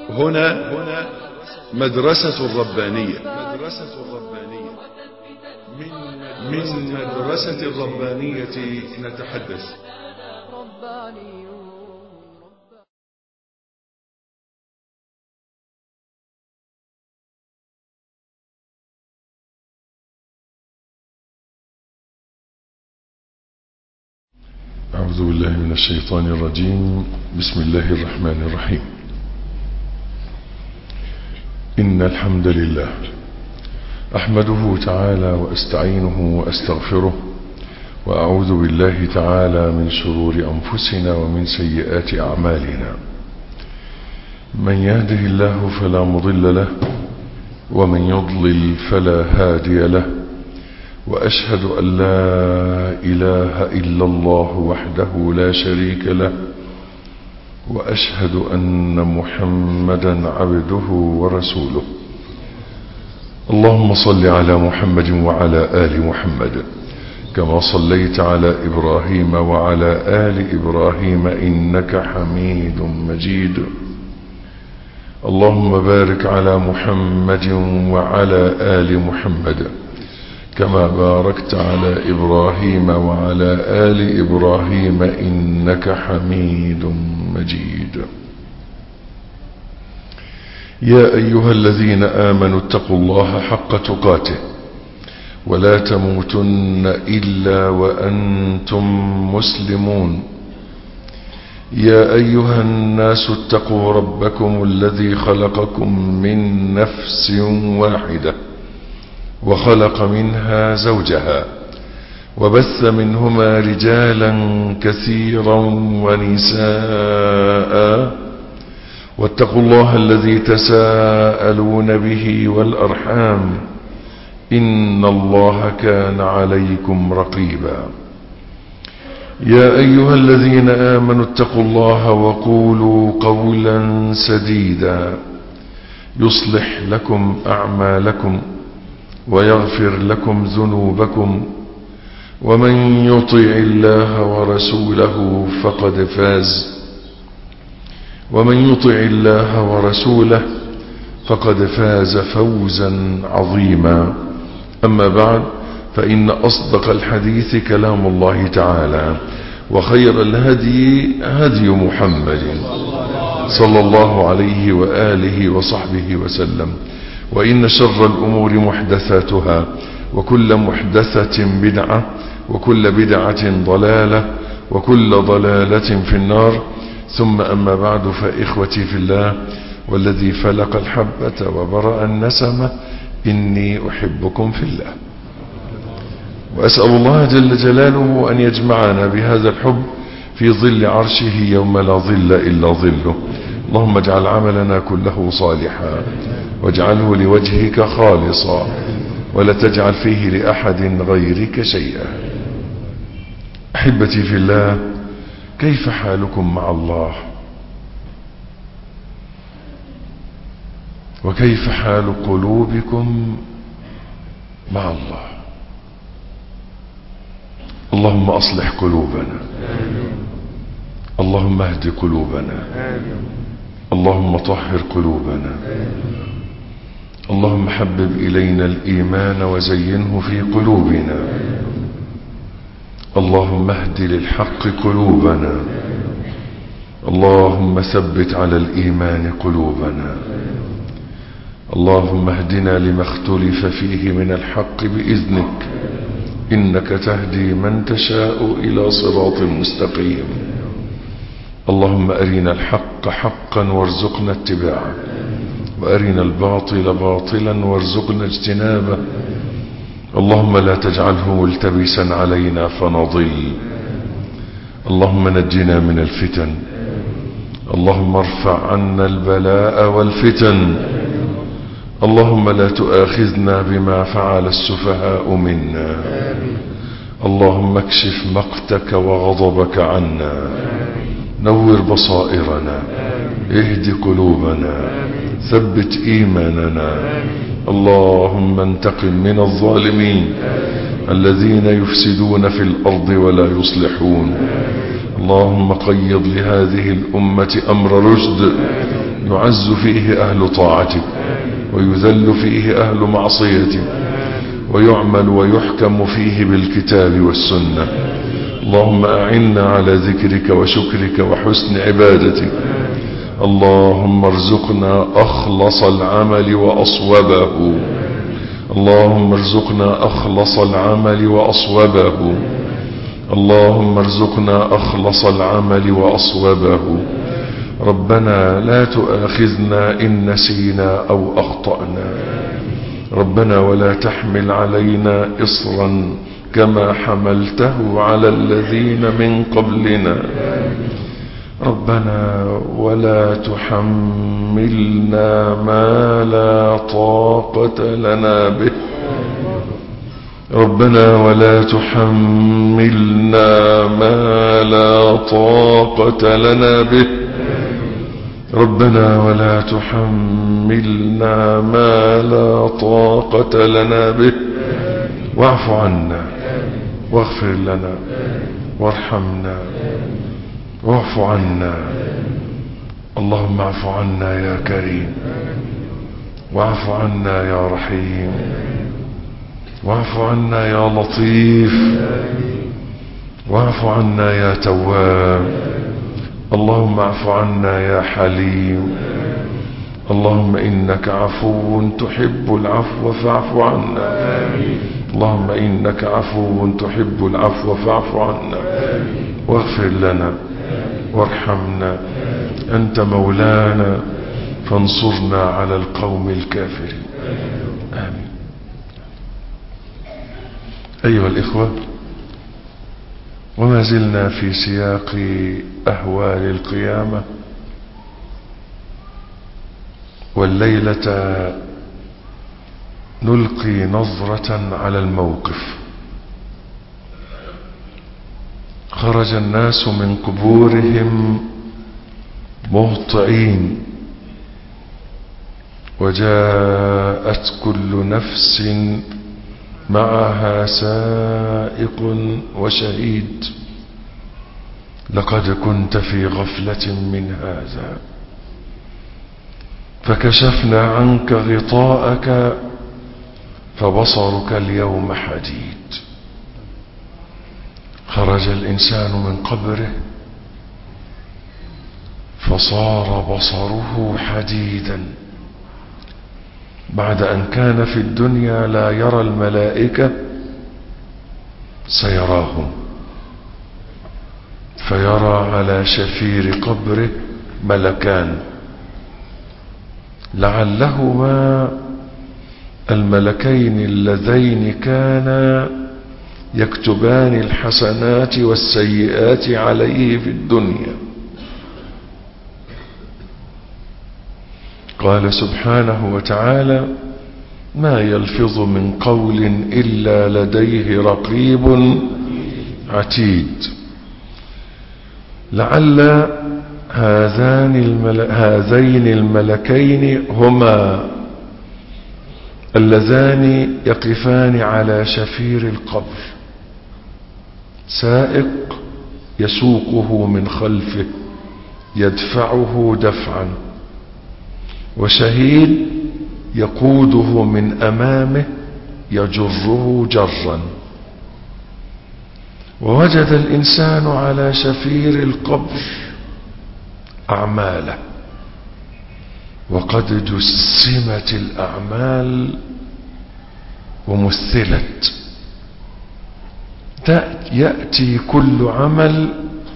هنا مدرسة الربانية. من مدرسة الربانية نتحدث. أعوذ بالله من الشيطان الرجيم. بسم الله الرحمن الرحيم. إن الحمد لله أحمده تعالى وأستعينه وأستغفره، وأعوذ بالله تعالى من شرور أنفسنا ومن سيئات أعمالنا. من يهده الله فلا مضل له، ومن يضلل فلا هادي له، وأشهد أن لا إله إلا الله وحده لا شريك له، وأشهد أن محمدا عبده ورسوله. اللهم صل على محمد وعلى آل محمد كما صليت على إبراهيم وعلى آل إبراهيم إنك حميد مجيد. اللهم بارك على محمد وعلى آل محمد كما باركت على إبراهيم وعلى آل إبراهيم إنك حميد مجيد. يا أيها الذين آمنوا اتقوا الله حق تقاته ولا تموتن إلا وأنتم مسلمون. يا أيها الناس اتقوا ربكم الذي خلقكم من نفس واحدة وخلق منها زوجها وبث منهما رجالا كثيرا ونساء، واتقوا الله الذي تساءلون به والأرحام إن الله كان عليكم رقيبا. يا أيها الذين آمنوا اتقوا الله وقولوا قولا سديدا يصلح لكم أعمالكم ويغفر لكم ذنوبكم، ومن يطع الله ورسوله فقد فاز فوزا عظيما. أما بعد، فإن أصدق الحديث كلام الله تعالى، وخير الهدي هدي محمد صلى الله عليه وآله وصحبه وسلم، وإن شر الأمور محدثاتها، وكل محدثة بدعة، وكل بدعة ضلالة، وكل ضلالة في النار. ثم أما بعد، فإخوتي في الله والذي فلق الحبة وبرأ النسمة، إني أحبكم في الله، وأسأل الله جل جلاله أن يجمعنا بهذا الحب في ظل عرشه يوم لا ظل إلا ظله. اللهم اجعل عملنا كله صالحا، واجعله لوجهك خالصا، ولا تجعل فيه لأحد غيرك شيئا. أحبتي في الله، كيف حالكم مع الله؟ وكيف حال قلوبكم مع الله؟ اللهم أصلح قلوبنا، اللهم اهد قلوبنا، اللهم طهر قلوبنا، اللهم حبب إلينا الإيمان وزينه في قلوبنا، اللهم اهد للحق قلوبنا، اللهم ثبت على الإيمان قلوبنا، اللهم اهدنا لما اختلف فيه من الحق بإذنك، إنك تهدي من تشاء إلى صراط مستقيم. اللهم أرنا الحق حقا وارزقنا اتباعه، وأرنا الباطل باطلا وارزقنا اجتنابه. اللهم لا تجعله ملتبسا علينا فنضل. اللهم نجنا من الفتن، اللهم ارفع عنا البلاء والفتن. اللهم لا تؤاخذنا بما فعل السفهاء منا. اللهم اكشف مقتك وغضبك عنا، نور بصائرنا، اهد قلوبنا، ثبت إيماننا. اللهم انتقم من الظالمين الذين يفسدون في الأرض ولا يصلحون. اللهم قيض لهذه الأمة أمر رشد، يعز فيه أهل طاعتك ويذل فيه أهل معصيتك ويعمل ويحكم فيه بالكتاب والسنة. اللهم أعنا على ذكرك وشكرك وحسن عبادتك. اللهم ارزقنا أخلص العمل وأصوبه. اللهم ارزقنا أخلص العمل وأصوبه. اللهم ارزقنا أخلص العمل وأصوبه. ربنا لا تؤاخذنا إن نسينا أو أخطأنا. ربنا ولا تحمل علينا إصرا كما حملته على الذين من قبلنا. ربنا ولا تحملنا ما لا طاقة لنا به. ربنا ولا تحملنا ما لا طاقة لنا به. ربنا ولا تحملنا ما لا طاقة لنا به. واعف عنا واغفر لنا وارحمنا واعف عنا. اللهم اعف عنا يا كريم، واعف عنا يا رحيم، واعف عنا يا لطيف، واعف عنا يا تواب. اللهم اعف عنا يا حليم. اللهم إنك عفو تحب العفو فاعف عنا. اللهم إنك عفو تحب العفو فاعف عنا واغفر لنا وارحمنا. أنت مولانا فانصرنا على القوم الكافرين. آمين. أيها الإخوة، وما زلنا في سياق أهوال القيامة، والليلة نلقي نظرة على الموقف. خرج الناس من قبورهم مهطعين، وجاءت كل نفس معها سائق وشهيد. لقد كنت في غفلة من هذا فكشفنا عنك غطاءك فبصرك اليوم حديد. خرج الإنسان من قبره فصار بصره حديدا، بعد أن كان في الدنيا لا يرى الملائكة سيراهم، فيرى على شفير قبره ملكان، لعلهما الملكين اللذين كانا يكتبان الحسنات والسيئات عليه في الدنيا. قال سبحانه وتعالى: ما يلفظ من قول إلا لديه رقيب عتيد. لعل هذين الملكين هما اللذان يقفان على شفير القبر، سائق يسوقه من خلفه يدفعه دفعا، وشهيد يقوده من أمامه يجره جرا. ووجد الإنسان على شفير القبر أعماله، وقد جسمت الأعمال ومثلت. يأتي كل عمل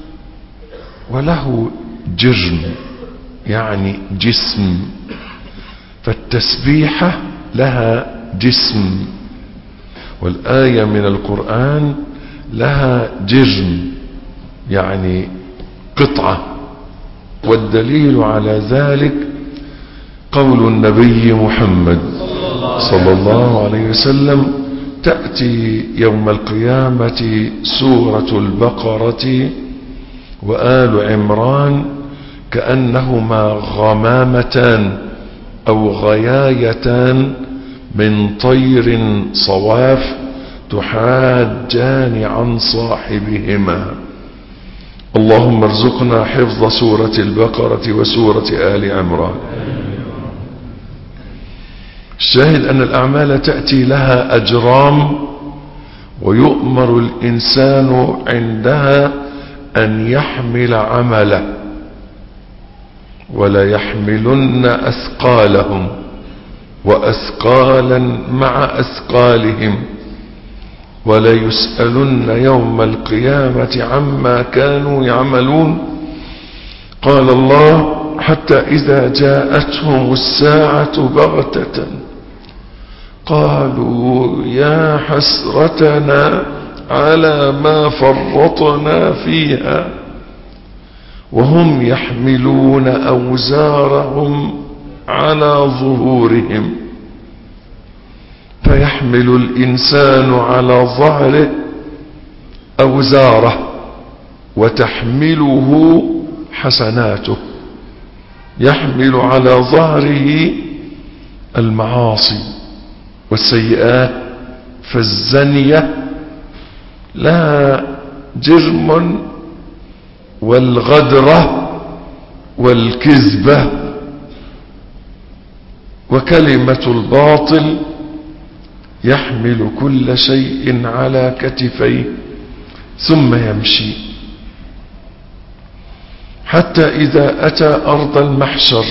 وله جرم، يعني جسم. فالتسبيحة لها جسم، والآية من القرآن لها جرم، يعني قطعة. والدليل على ذلك قول النبي محمد صلى الله عليه وسلم: تأتي يوم القيامة سورة البقرة وآل عمران كأنهما غمامتان أو غيايتان من طير صواف تحاجان عن صاحبهما. اللهم ارزقنا حفظ سورة البقرة وسورة آل عمران. الشاهد أن الأعمال تأتي لها أجرام، ويؤمر الإنسان عندها أن يحمل عمله، ولا يحملن أثقالهم وأثقالا مع أثقالهم، ولا يسألن يوم القيامة عما كانوا يعملون. قال الله: حتى إذا جاءتهم الساعة بغتة قالوا يا حسرتنا على ما فرطنا فيها وهم يحملون أوزارهم على ظهورهم. فيحمل الإنسان على ظهره أوزاره وتحمله حسناته. يحمل على ظهره المعاصي والسيئات، فالزنية لها جرم، والغدرة والكذبة وكلمة الباطل. يحمل كل شيء على كتفيه ثم يمشي حتى إذا أتى أرض المحشر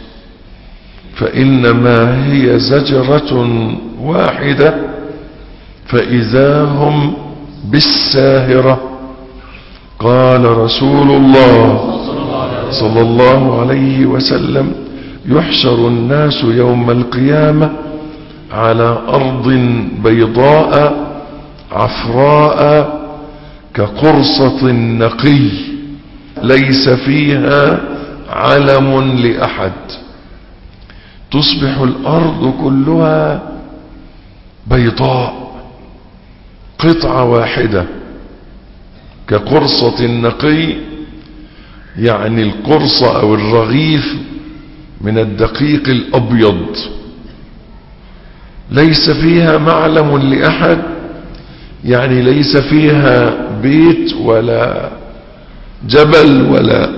فإنما هي زجرة واحدة فإذا هم بالساهرة. قال رسول الله صلى الله عليه وسلم: يحشر الناس يوم القيامة على أرض بيضاء عفراء كقرصة نقي ليس فيها علم لأحد. تصبح الأرض كلها بيضاء، قطعة واحدة كقرصة نقي، يعني القرصة أو الرغيف من الدقيق الأبيض، ليس فيها معلم لأحد، يعني ليس فيها بيت ولا جبل ولا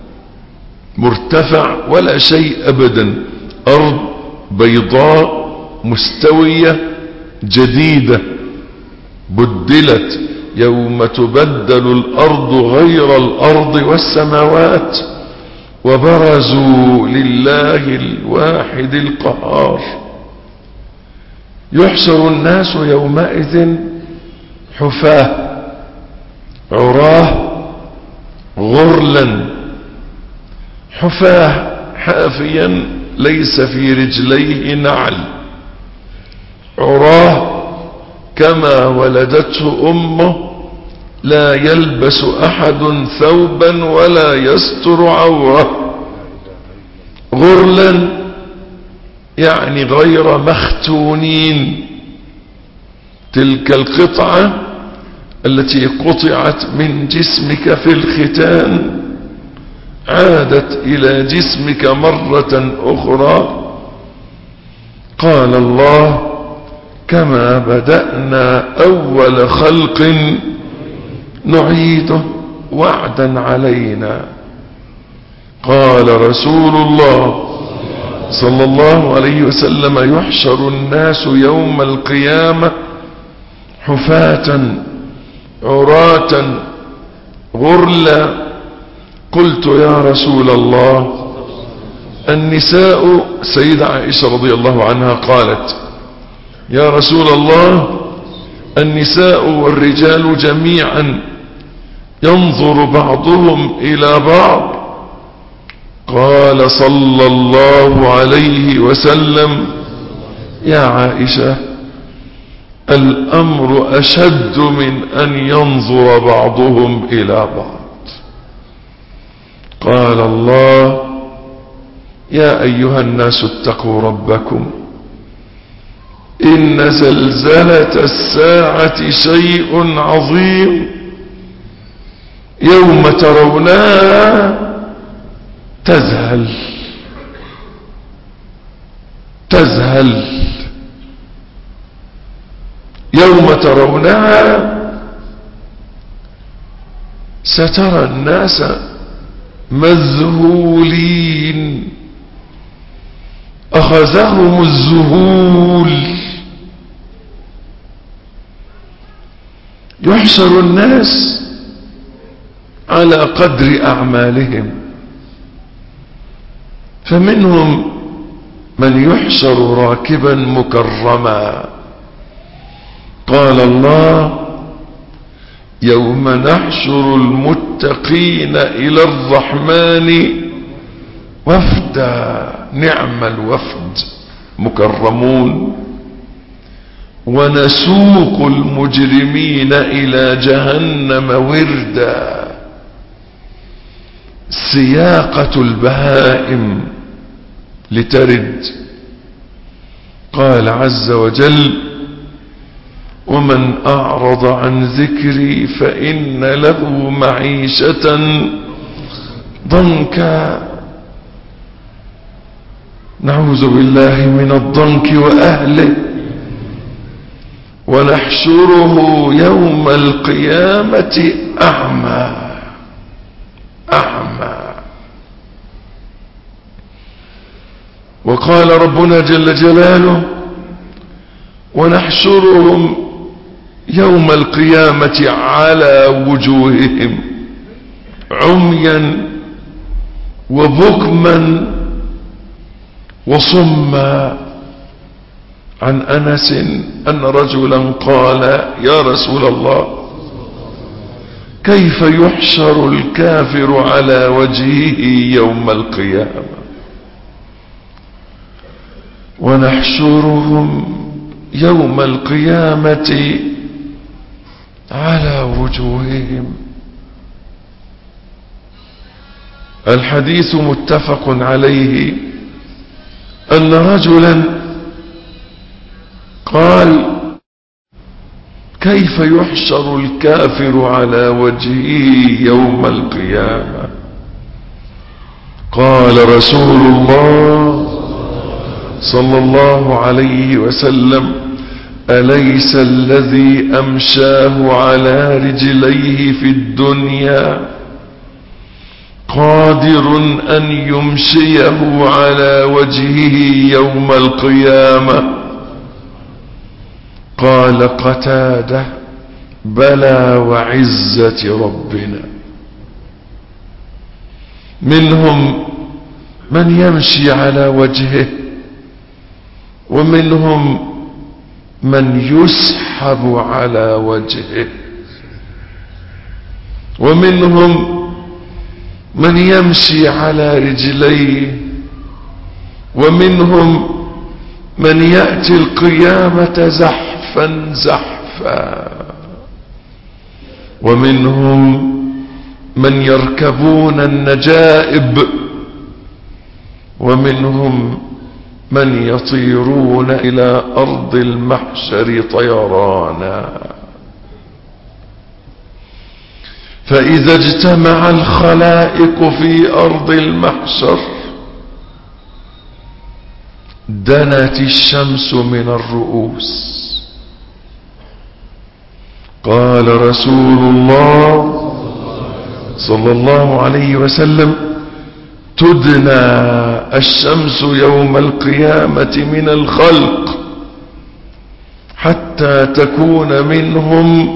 مرتفع ولا شيء أبدا. أرض بيضاء مستوية جديدة بدلت يوم تبدل الأرض غير الأرض والسماوات وبرزوا لله الواحد القهار. يحشر الناس يومئذ حفاة عراه غرلا. حفاة حافيا ليس في رجليه نعل، عراه كما ولدته أمه، لا يلبس أحد ثوبا ولا يستر عوره. غرلا يعني غير مختونين. تلك القطعة التي قطعت من جسمك في الختان عادت إلى جسمك مرة أخرى. قال الله: كما بدأنا أول خلق نعيده وعدا علينا. قال رسول الله صلى الله عليه وسلم: يحشر الناس يوم القيامة حفاة عراة غرلا. قلت يا رسول الله النساء؟ سيدة عائشة رضي الله عنها قالت: يا رسول الله النساء والرجال جميعا ينظر بعضهم إلى بعض. قال صلى الله عليه وسلم: يا عائشة الأمر أشد من أن ينظر بعضهم إلى بعض. قال الله: يا أيها الناس اتقوا ربكم إن زلزلة الساعة شيء عظيم يوم ترونها تذهل يوم ترونها سترى الناس مذهولين، أخذهم الذهول. يحشر الناس على قدر أعمالهم، فمنهم من يحشر راكبا مكرما. قال الله: يوم نحشر المتقين إلى الرحمن وفدا. نعم الوفد، مكرمون. ونسوق المجرمين إلى جهنم وردا. سياقة البهائم لترد. قال عز وجل: ومن أعرض عن ذكري فإن له معيشة ضنكا. نعوذ بالله من الضنك وأهله. ونحشره يوم القيامة أعمى. وقال ربنا جل جلاله: ونحشرهم يوم القيامة على وجوههم عميا وبكما وصما. عن أنس أن رجلا قال: يا رسول الله، كيف يحشر الكافر على وجهه يوم القيامة؟ ونحشرهم يوم القيامة على وجوههم. الحديث متفق عليه. أن رجلا قال: كيف يحشر الكافر على وجهه يوم القيامة؟ قال رسول الله صلى الله عليه وسلم: أليس الذي أمشاه على رجليه في الدنيا قادر أن يمشيه على وجهه يوم القيامة؟ قال قتادة: بلى وعزة ربنا. منهم من يمشي على وجهه، ومنهم من يسحب على وجهه، ومنهم من يمشي على رجليه، ومنهم من يأتي القيامة زحفا زحفا، ومنهم من يركبون النجائب، ومنهم من يطيرون إلى أرض المحشر طيرانا. فإذا اجتمع الخلائق في أرض المحشر دنت الشمس من الرؤوس. قال رسول الله صلى الله عليه وسلم: تدنى الشمس يوم القيامة من الخلق حتى تكون منهم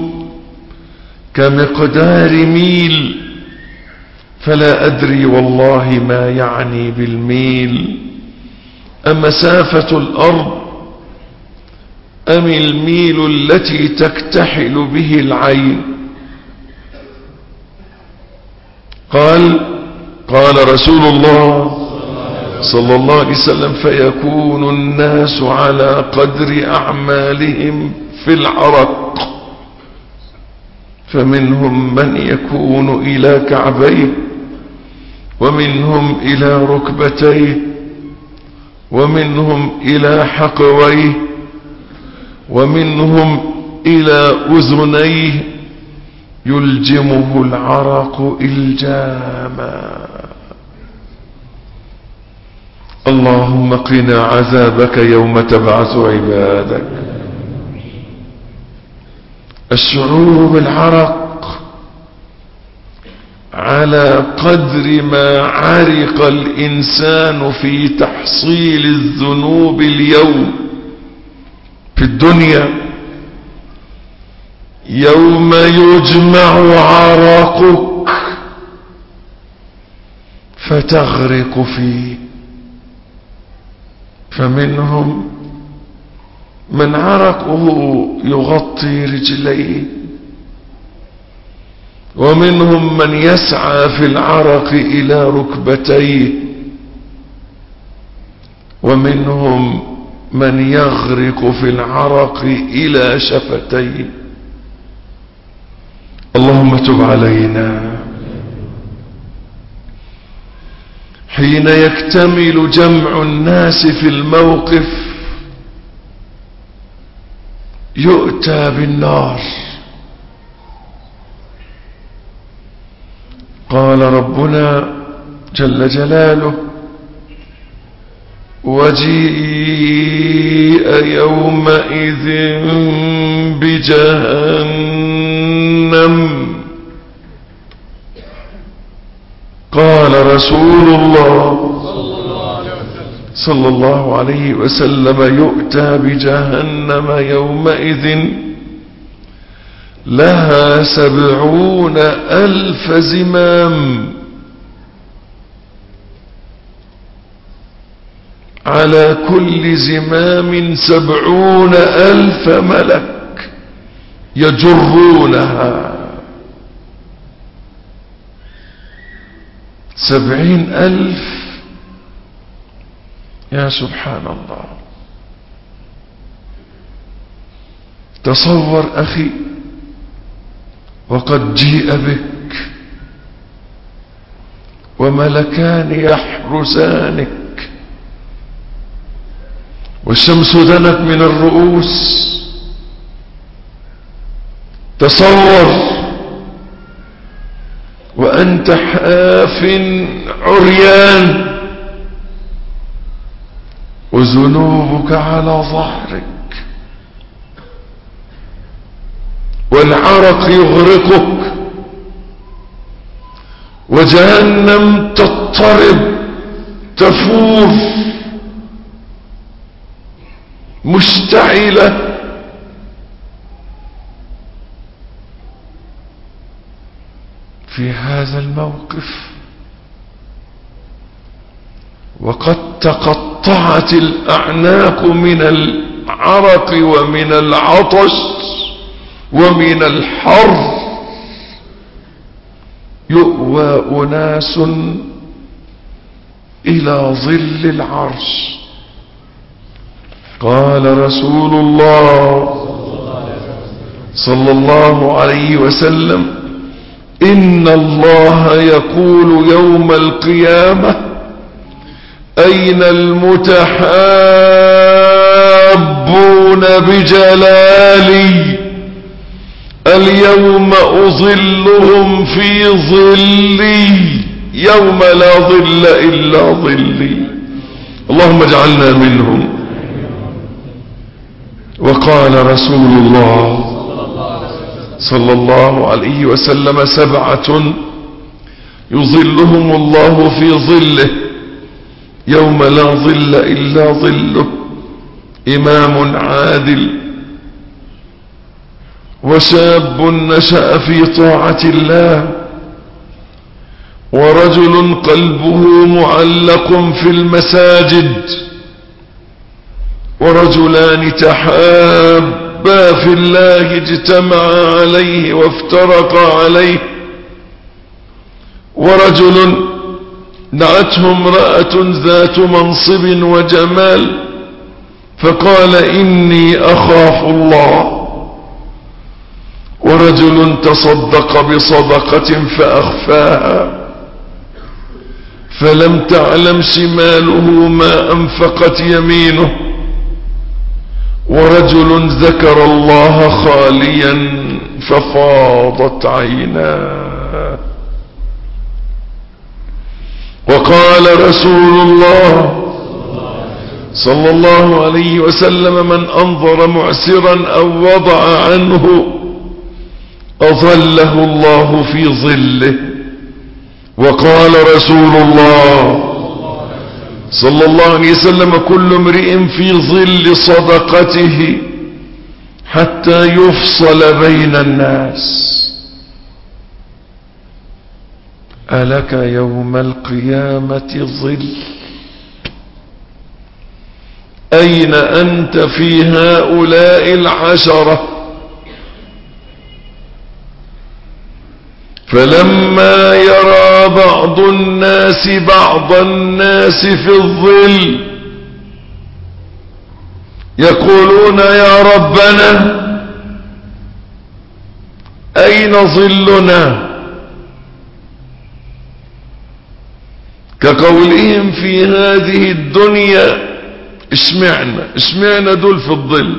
كمقدار ميل، فلا أدري والله ما يعني بالميل، أمسافة الأرض أم الميل التي تكتحل به العين؟ قال رسول الله صلى الله عليه وسلم: فيكون الناس على قدر أعمالهم في العرق، فمنهم من يكون إلى كعبيه، ومنهم إلى ركبتيه، ومنهم إلى حقويه، ومنهم إلى أذنيه، يلجمه العرق إلجاما. اللهم قنا عذابك يوم تبعث عبادك. الشعور بالعرق على قدر ما عرق الإنسان في تحصيل الذنوب اليوم في الدنيا، يوم يجمع عرقك فتغرق فيه. فمنهم من عرقه يغطي رجليه، ومنهم من يسعى في العرق إلى ركبتيه، ومنهم من يغرق في العرق إلى شفتيه. اللهم تب علينا. حين يكتمل جمع الناس في الموقف يؤتى بالنار. قال ربنا جل جلاله: وجيء يومئذ بجهنم. قال رسول الله صلى الله عليه وسلم: يؤتى بجهنم يومئذ لها 70,000 زمام، على كل زمام 70,000 ملك يجرونها. 70,000. يا سبحان الله. تصور أخي، وقد جيء بك وملكان يحرسانك، والشمس دنت من الرؤوس. تصور وأنت حاف عريان وذنوبك على ظهرك، والعرق يغرقك، وجهنم تضطرب تفور مشتعلة. في هذا الموقف وقد تقطعت الأعناق من العرق ومن العطش ومن الحر، يؤوى أناس إلى ظل العرش. قال رسول الله صلى الله عليه وسلم: إن الله يقول يوم القيامة: أين المتحابون بجلالي؟ اليوم أظلهم في ظلي يوم لا ظل إلا ظلي. اللهم اجعلنا منهم. وقال رسول الله صلى الله عليه وسلم: 7 يظلهم الله في ظله يوم لا ظل إلا ظله: إمام عادل، وشاب نشأ في طاعة الله، ورجل قلبه معلق في المساجد، ورجلان تحابا في الله اجتمعا عليه وافترقا عليه، ورجل دعته امرأة ذات منصب وجمال فقال: إني أخاف الله، ورجل تصدق بصدقة فأخفاها فلم تعلم شماله ما أنفقت يمينه، ورجل ذكر الله خاليا ففاضت عيناه. وقال رسول الله صلى الله عليه وسلم: من أنظر معسرا أو وضع عنه أظله الله في ظله وقال رسول الله صلى الله عليه وسلم: كل امرئ في ظل صدقته حتى يفصل بين الناس. ألك يوم القيامة ظل؟ أين أنت في هؤلاء العشرة؟ فلما يرى بعض الناس في الظل يقولون: يا ربنا أين ظلنا؟ كقولهم في هذه الدنيا: اشمعنا دول في الظل.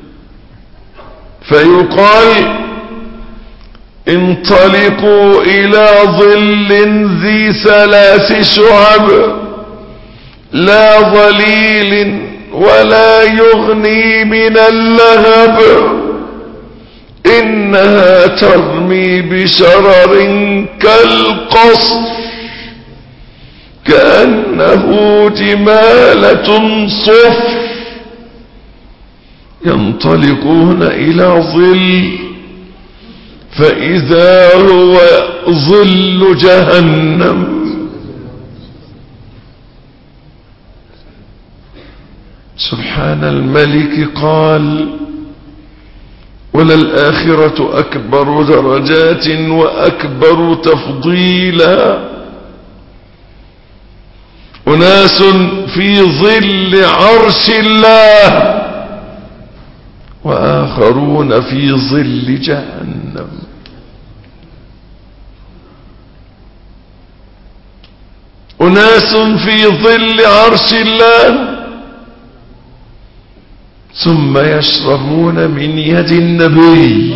فيقال: انطلقوا إلى ظل ذي 3 شعب لا ظليل ولا يغني من اللهب، إنها ترمي بشرر كالقصر كأنه جمالة صفر. ينطلقون إلى ظل فإذا هو ظل جهنم. سبحان الملك قال: وللآخرة أكبر درجات وأكبر تفضيلا. أناس في ظل عرش الله وآخرون في ظل جهنم. أناس في ظل عرش الله ثم يشربون من يد النبي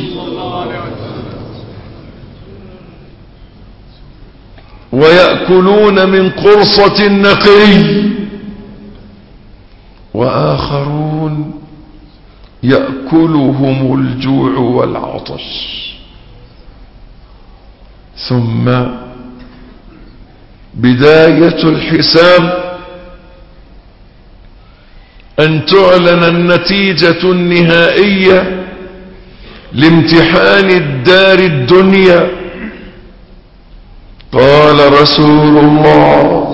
ويأكلون من قرصة النقي، وآخرون يأكلهم الجوع والعطش. ثم بداية الحساب أن تعلن النتيجة النهائية لامتحان الدار الدنيا. قال رسول الله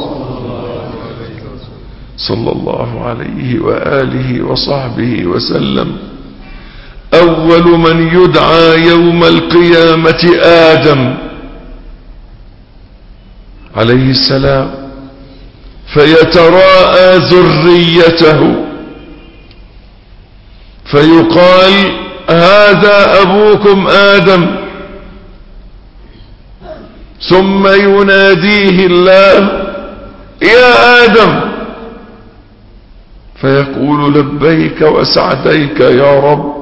صلى الله عليه وآله وصحبه وسلم: أول من يدعى يوم القيامة آدم عليه السلام، فيتراءى ذريته فيقال: هذا أبوكم آدم. ثم يناديه الله: يا آدم، فيقول: لبيك وسعديك يا رب.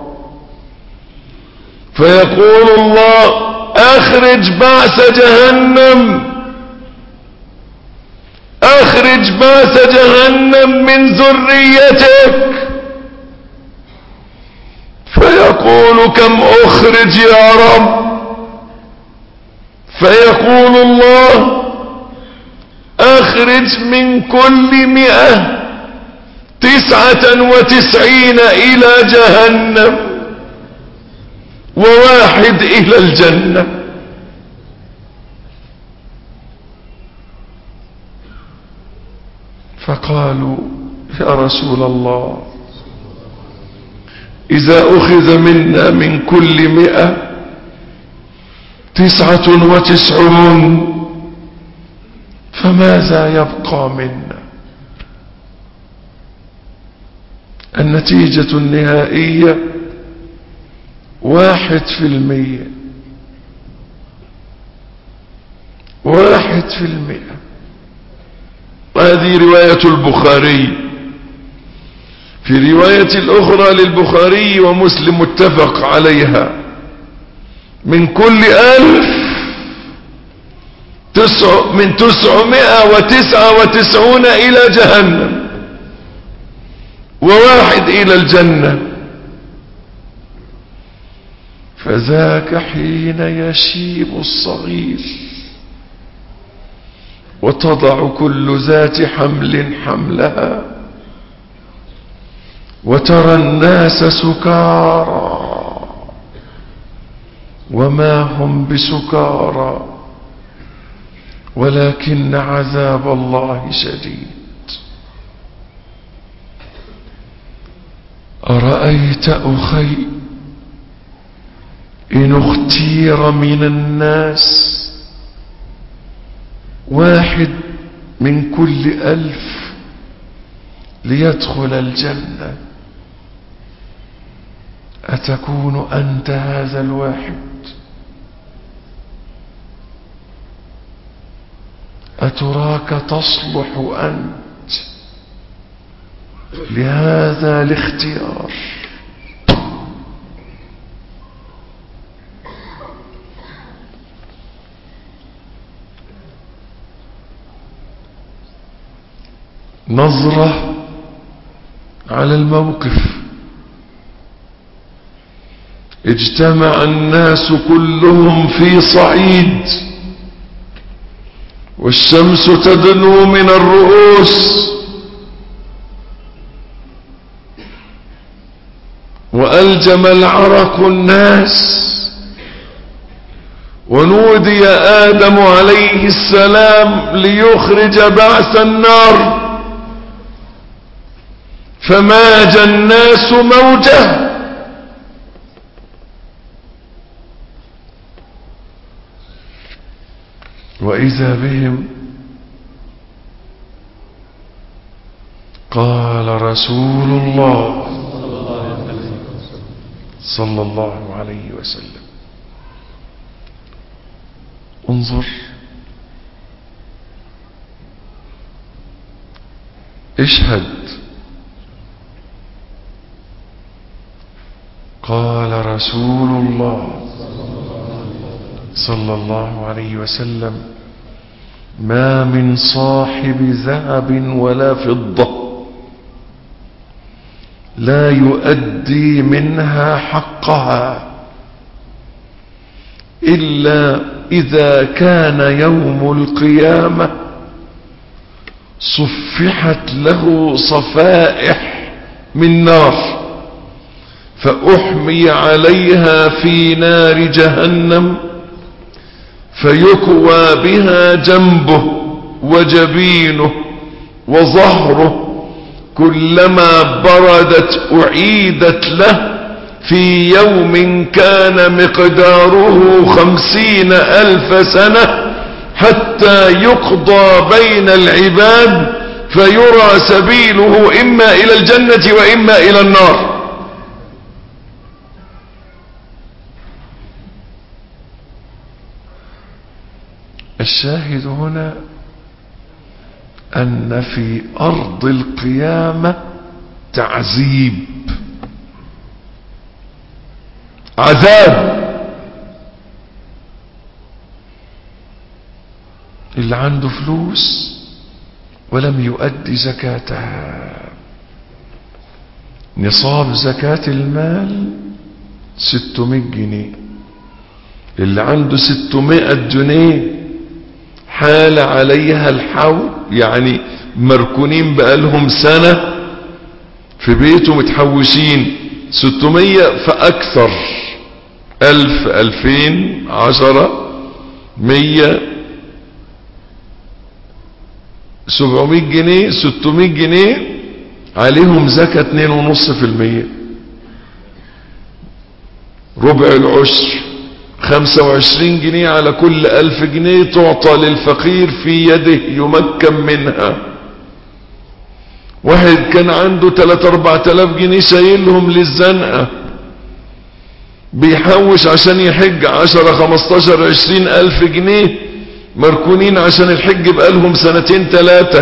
فيقول الله: أخرج بأس جهنم، أخرج بأس جهنم من ذريتك. فيقول: كم أخرج يا رب؟ فيقول الله: أخرج من كل 199 إلى جهنم و1 إلى الجنة. فقالوا: يا رسول الله، إذا أخذ منا من كل 199 فماذا يبقى منا؟ النتيجة النهائية 1%. 1%. هذه رواية البخاري. في رواية الأخرى للبخاري ومسلم متفق عليها: من كل 999 إلى جهنم و1 إلى الجنة. فذاك حين يشيب الصغير وتضع كل ذات حمل حملها، وترى الناس سكارى وما هم بسكارى ولكن عذاب الله شديد. أرأيت أخي إن اختير من الناس 1 من كل 1000 ليدخل الجنة، أتكون أنت هذا الواحد؟ أتراك تصلح أنت لهذا الاختيار؟ نظرة على الموقف. اجتمع الناس كلهم في صعيد والشمس تدنو من الرؤوس، وألجم العرق الناس، ونودي آدم عليه السلام ليخرج بعث النار، فماج الناس موجه، وإذا بهم قال رسول الله صلى الله عليه وسلم: انظر، اشهد. قال رسول الله صلى الله عليه وسلم: ما من صاحب ذهب ولا فضة لا يؤدي منها حقها إلا إذا كان يوم القيامة صفحت له صفائح من نار، فأحمي عليها في نار جهنم، فيكوى بها جنبه وجبينه وظهره، كلما بردت أعيدت له في يوم كان مقداره 50,000 سنة، حتى يقضى بين العباد فيرى سبيله إما إلى الجنة وإما إلى النار. الشاهد هنا أن في أرض القيامة تعذيب، عذاب. اللي عنده فلوس ولم يؤدي زكاتها، نصاب زكاة المال 600 جنيه، اللي عنده 600 جنيه حال عليها الحول، يعني مركونين بقالهم سنة في بيته متحوشين 600 فأكثر، 1000 2000 10 100 700 جنيه 600 جنيه عليهم زكاة 2.5%، ربع العشر 25 جنيه على كل 1000 جنيه تعطى للفقير في يده يمكن منها. واحد كان عنده 3-4 آلاف جنيه شايلهم للزنقة، بيحوش عشان يحج 10-15-20 ألف جنيه مركونين عشان الحج بقالهم 2-3 سنين،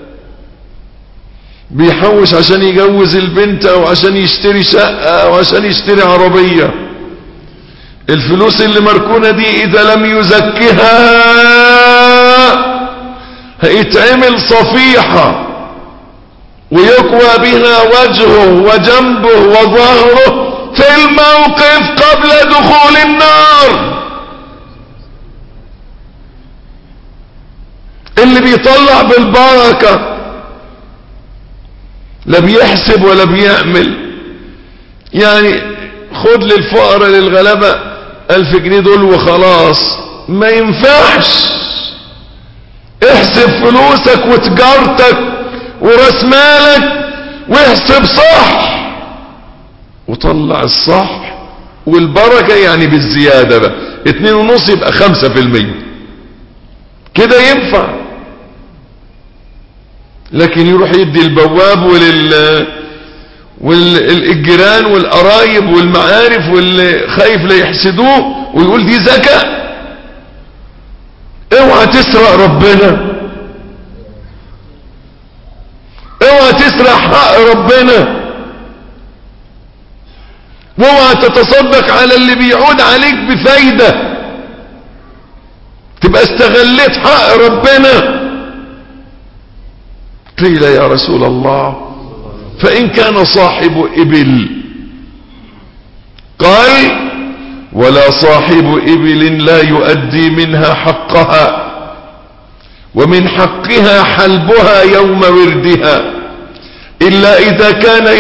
بيحوش عشان يجوز البنت او عشان يشتري شقة او عشان يشتري عربية. الفلوس اللي مركونة دي اذا لم يزكها هيتعمل صفيحة ويكوى بها وجهه وجنبه وظهره في الموقف قبل دخول النار. اللي بيطلع بالبركة، لا بيحسب ولا بيعمل. يعني خد للفقراء للغلبة 1000 جنيه دول وخلاص، ما ينفعش. احسب فلوسك وتجارتك وراس مالك واحسب صح وطلع الصح والبركة، يعني بالزيادة بقى 2.5 يبقى 5%، كده ينفع. لكن يروح يدي البواب والجيران والقرايب والمعارف واللي خايف لا يحسدوه ويقول دي زكاة. اوعى تسرق ربنا، اوعى تسرق حق ربنا، واوعى تتصدق على اللي بيعود عليك بفايدة، تبقى استغليت حق ربنا. قيل يا رسول الله فإن كان صاحب إبل؟ قال ولا صاحب إبل لا يؤدي منها حقها، ومن حقها حلبها يوم وردها، إلا إذا كان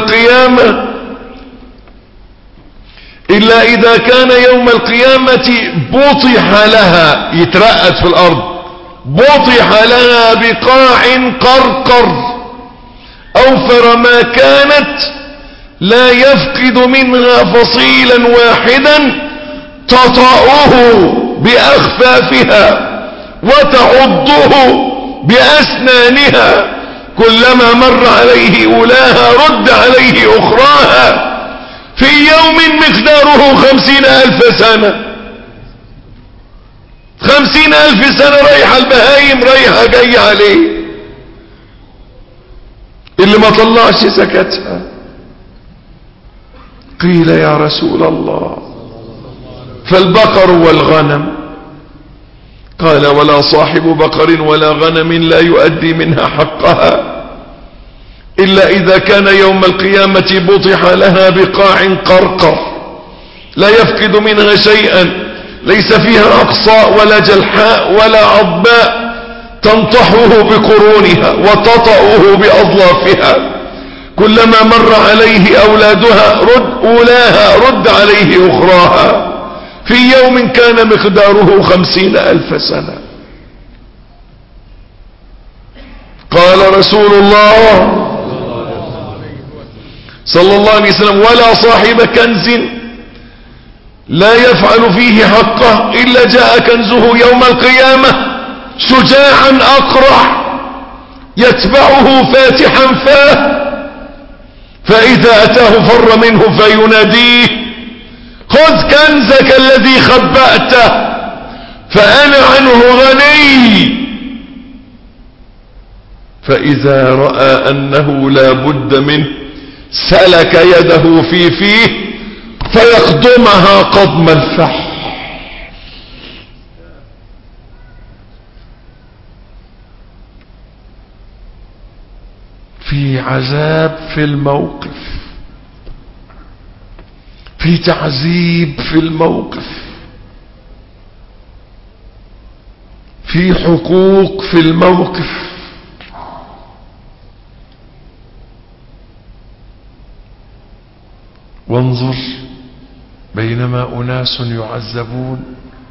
يوم القيامة بطح لها، يترقد في الأرض، بطح لها بقاع قرقر أوفر ما كانت، لا يفقد منها فصيلا واحدا، تطأه بأخفافها وتعضه بأسنانها، كلما مر عليه أولاها رد عليه أخراها، في يوم مقداره 50,000 سنة. 50,000 سنة رايحة البهايم رايحة جاية عليه، اللي ما طلعش زكاتها. قيل يا رسول الله فالبقر والغنم؟ قال ولا صاحب بقر ولا غنم لا يؤدي منها حقها، إلا إذا كان يوم القيامة بطح لها بقاع قرقر لا يفقد منها شيئا، ليس فيها أقصاء ولا جلحاء ولا عضباء، تنطحه بقرونها وتطأه بأظلافها، كلما مر عليه أولاها رد عليه أخراها، في يوم كان مقداره 50,000 سنة. قال رسول الله صلى الله عليه وسلم ولا صاحب كنز لا يفعل فيه حقه إلا جاء كنزه يوم القيامة شجاعا أقرع يتبعه فاتحا فاه، فإذا أتاه فر منه فيناديه خذ كنزك الذي خبأته فأنا عنه غني، فإذا رأى أنه لا بد منه سلك يده في فيه فيقضمها قضم الفحل. في عذاب في الموقف، في تعذيب في الموقف، في حقوق في الموقف. وانظر بينما أناس يعذبون،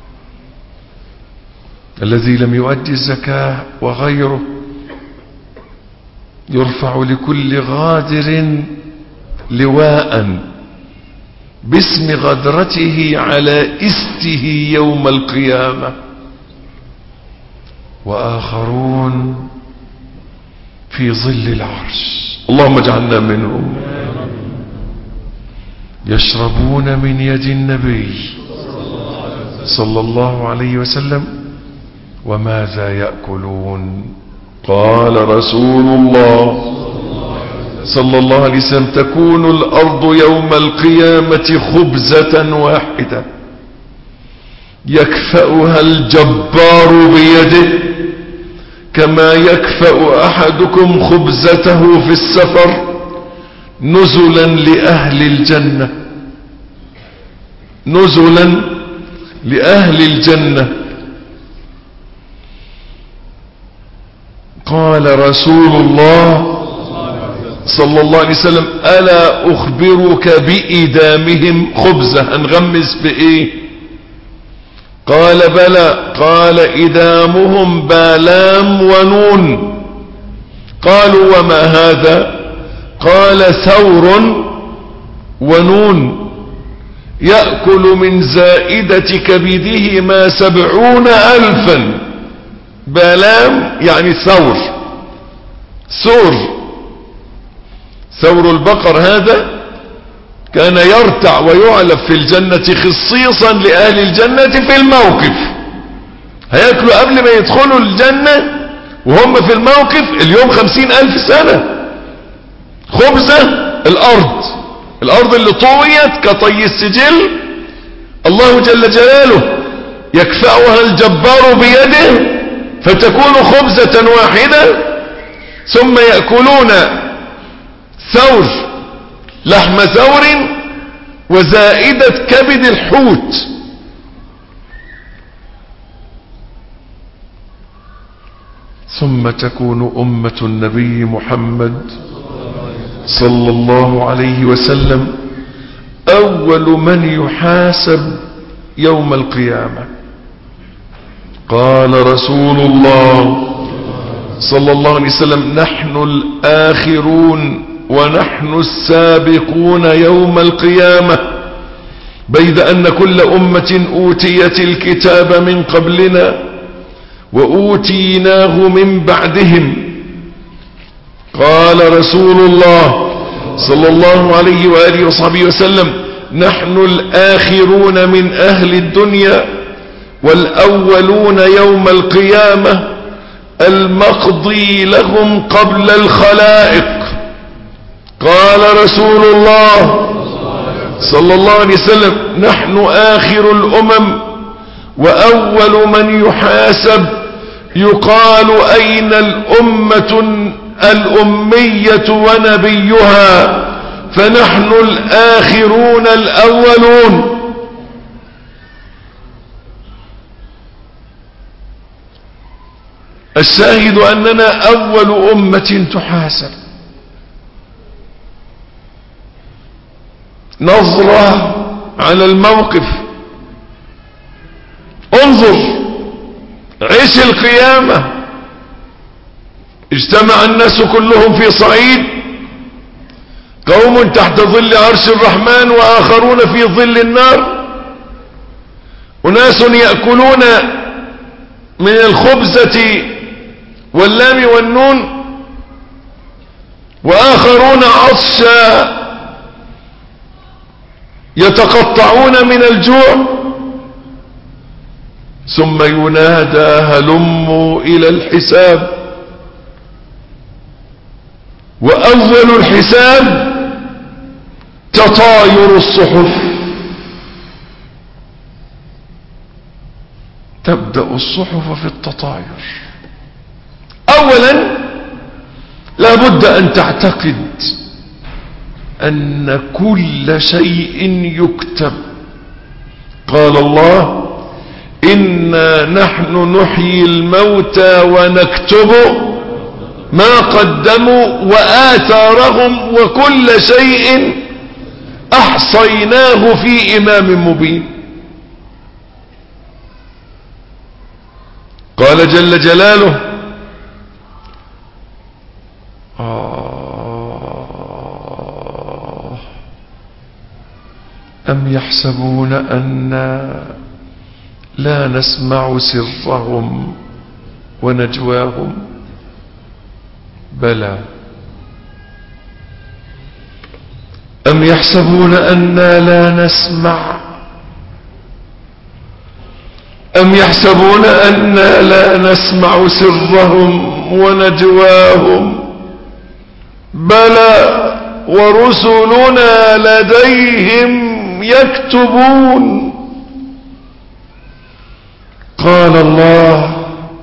الذي لم يؤدي الزكاة وغيره يرفع لكل غادر لواء باسم غدرته على استه يوم القيامة، وآخرون في ظل العرش، اللهم اجعلنا منهم، يشربون من يد النبي صلى الله عليه وسلم وماذا يأكلون؟ قال رسول الله صلى الله عليه وسلم تكون الأرض يوم القيامة خبزة واحدة يكفأها الجبار بيده كما يكفأ أحدكم خبزته في السفر نزلا لأهل الجنة، نزلا لأهل الجنة. قال رسول الله صلى الله عليه وسلم: ألا أخبرك بإدامهم خبزة؟ هنغمس بإيه؟ قال: بلى. قال: إدامهم بالام ونون. قالوا: وما هذا؟ قال: ثور ونون يأكل من زائدة كبده ما 70,000. بالام يعني ثور، ثور البقر هذا كان يرتع ويعلف في الجنة خصيصا لأهل الجنة في الموقف. هيأكلوا قبل ما يدخلوا الجنة وهم في الموقف اليوم 50,000 سنة. خبزة الأرض اللي طويت كطي السجل، الله جل جلاله يكفأها الجبار بيده فتكون خبزة واحدة، ثم يأكلون ثور، لحم ثور وزائدة كبد الحوت. ثم تكون أمة النبي محمد صلى الله عليه وسلم أول من يحاسب يوم القيامة. قال رسول الله صلى الله عليه وسلم: نحن الآخرون ونحن السابقون يوم القيامة، بيد أن كل أمة أوتيت الكتاب من قبلنا وأوتيناه من بعدهم. قال رسول الله صلى الله عليه وآله وصحبه وسلم: نحن الآخرون من أهل الدنيا والأولون يوم القيامة، المقضي لهم قبل الخلائق. قال رسول الله صلى الله عليه وسلم: نحن آخر الأمم وأول من يحاسب. يقال: أين الأمة الأمية ونبيها؟ فنحن الآخرون الأولون. الشاهد أننا أول أمة تحاسب. نظرة على الموقف، انظر، عيش القيامة. اجتمع الناس كلهم في صعيد، قوم تحت ظل عرش الرحمن وآخرون في ظل النار، أناس يأكلون من الخبزة واللام والنون، وآخرون عطشا يتقطعون من الجوع. ثم ينادى: هلموا إلى الحساب. وأول الحساب تطاير الصحف. تبدأ الصحف في التطاير. أولا لا بد أن تعتقد أن كل شيء يكتب. قال الله: إنا نحن نحيي الموتى ونكتب ما قدموا وآثارهم وكل شيء أحصيناه في إمام مبين. قال جل جلاله: أم يحسبون أنا لا نسمع سرهم ونجواهم؟ بلى. أم يحسبون أنا لا نسمع، أم يحسبون أنا لا نسمع سرهم ونجواهم؟ بلى ورسلنا لديهم يكتبون. قال الله: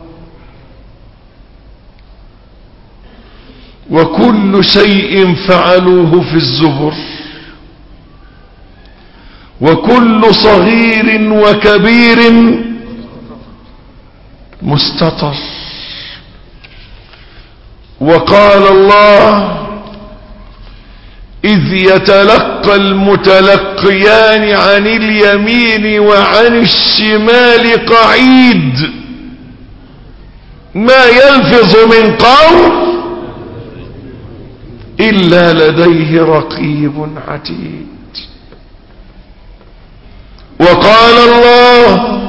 وكل شيء فعلوه في الزبر، وكل صغير وكبير مستطر. وقال الله: إذ يتلقى المتلقيان عن اليمين وعن الشمال قعيد ما يلفظ من قول إلا لديه رقيب عتيد. وقال الله: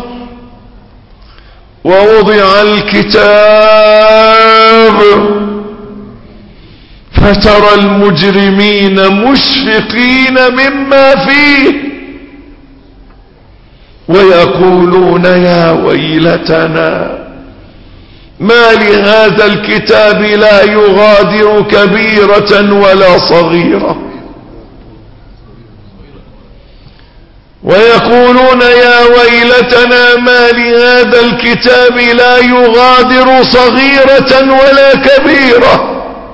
ووضع الكتاب فترى المجرمين مشفقين مما فيه ويقولون يا ويلتنا ما لهذا الكتاب لا يغادر كبيرة ولا صغيرة. ويقولون يا ويلتنا ما لهذا الكتاب لا يغادر صغيرة ولا كبيرة.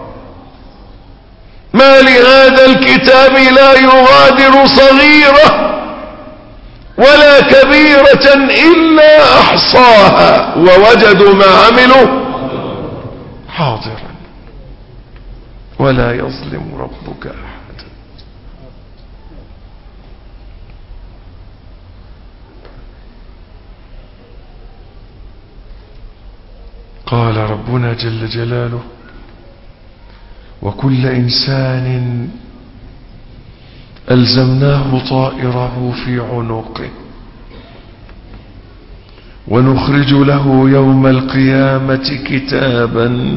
ما لهذا الكتاب لا يغادر صغيرة ولا كبيرة إلا أحصاها ووجدوا ما عملوا حاضرا ولا يظلم ربك أحدا. قال ربنا جل جلاله: وكل إنسان ألزمناه طائره في عنقه ونخرج له يوم القيامة كتابا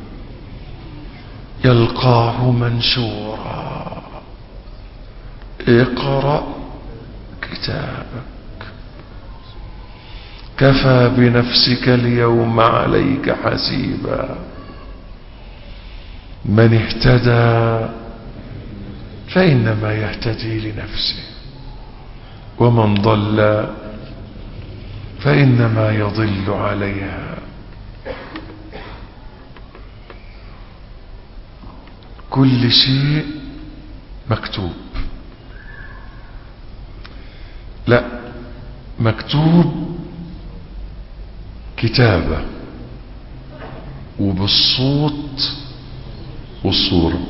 يلقاه منشورا اقرأ كتابك كفى بنفسك اليوم عليك حسيبا. من اهتدى فإنما يهتدي لنفسه ومن ضل فإنما يضل عليها. كل شيء مكتوب. لا، مكتوب كتابة وبالصوت والصورة.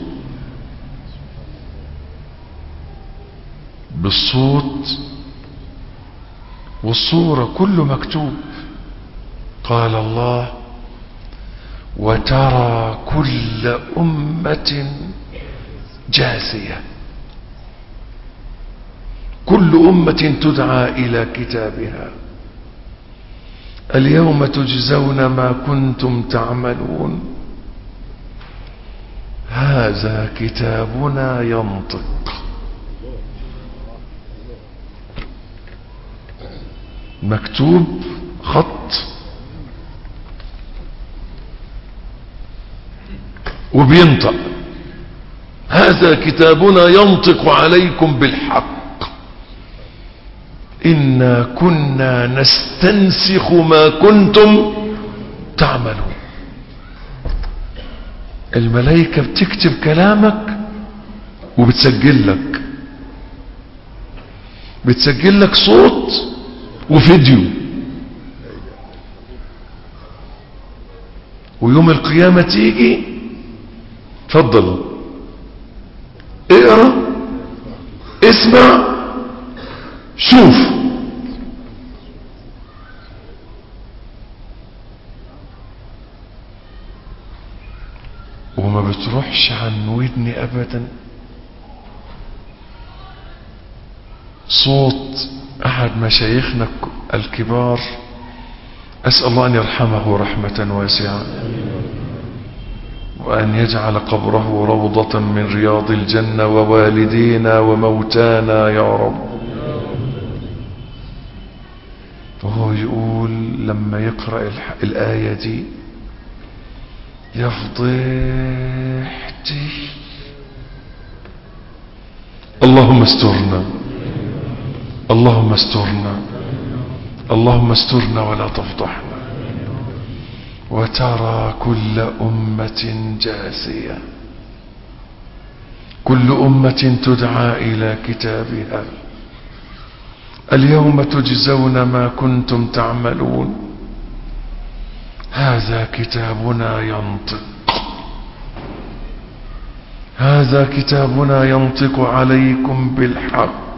بالصوت والصورة كله مكتوب. قال الله: وترى كل أمة جاثية. كل أمة تدعى إلى كتابها اليوم تجزون ما كنتم تعملون هذا كتابنا ينطق. مكتوب خط وبينطق. هذا كتابنا ينطق عليكم بالحق إنا كنا نستنسخ ما كنتم تعملون. الملائكة بتكتب كلامك وبتسجل لك صوت وفيديو. ويوم القيامة تيجي تفضل اقرأ اسمع شوف. وما بتروحش عن ودني ابدا صوت احد مشايخنا الكبار، اسأل الله ان يرحمه رحمة واسعة وان يجعل قبره روضة من رياض الجنة ووالدينا وموتانا يا رب. وهو يقول لما يقرأ الآية دي: يا فضيحتي اللهم استرنا اللهم استرنا اللهم استرنا ولا تفضحنا. وترى كل أمة جاثية. كل أمة تدعى إلى كتابها اليوم تجزون ما كنتم تعملون هذا كتابنا ينطق. هذا كتابنا ينطق عليكم بالحق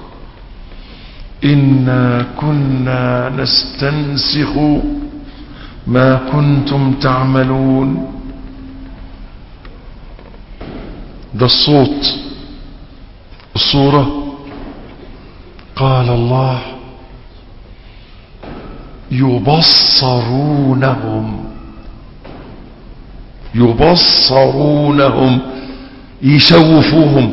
إنا كنا نستنسخ ما كنتم تعملون. ده الصوت. الصورة قال الله يبصرونهم يشوفوهم.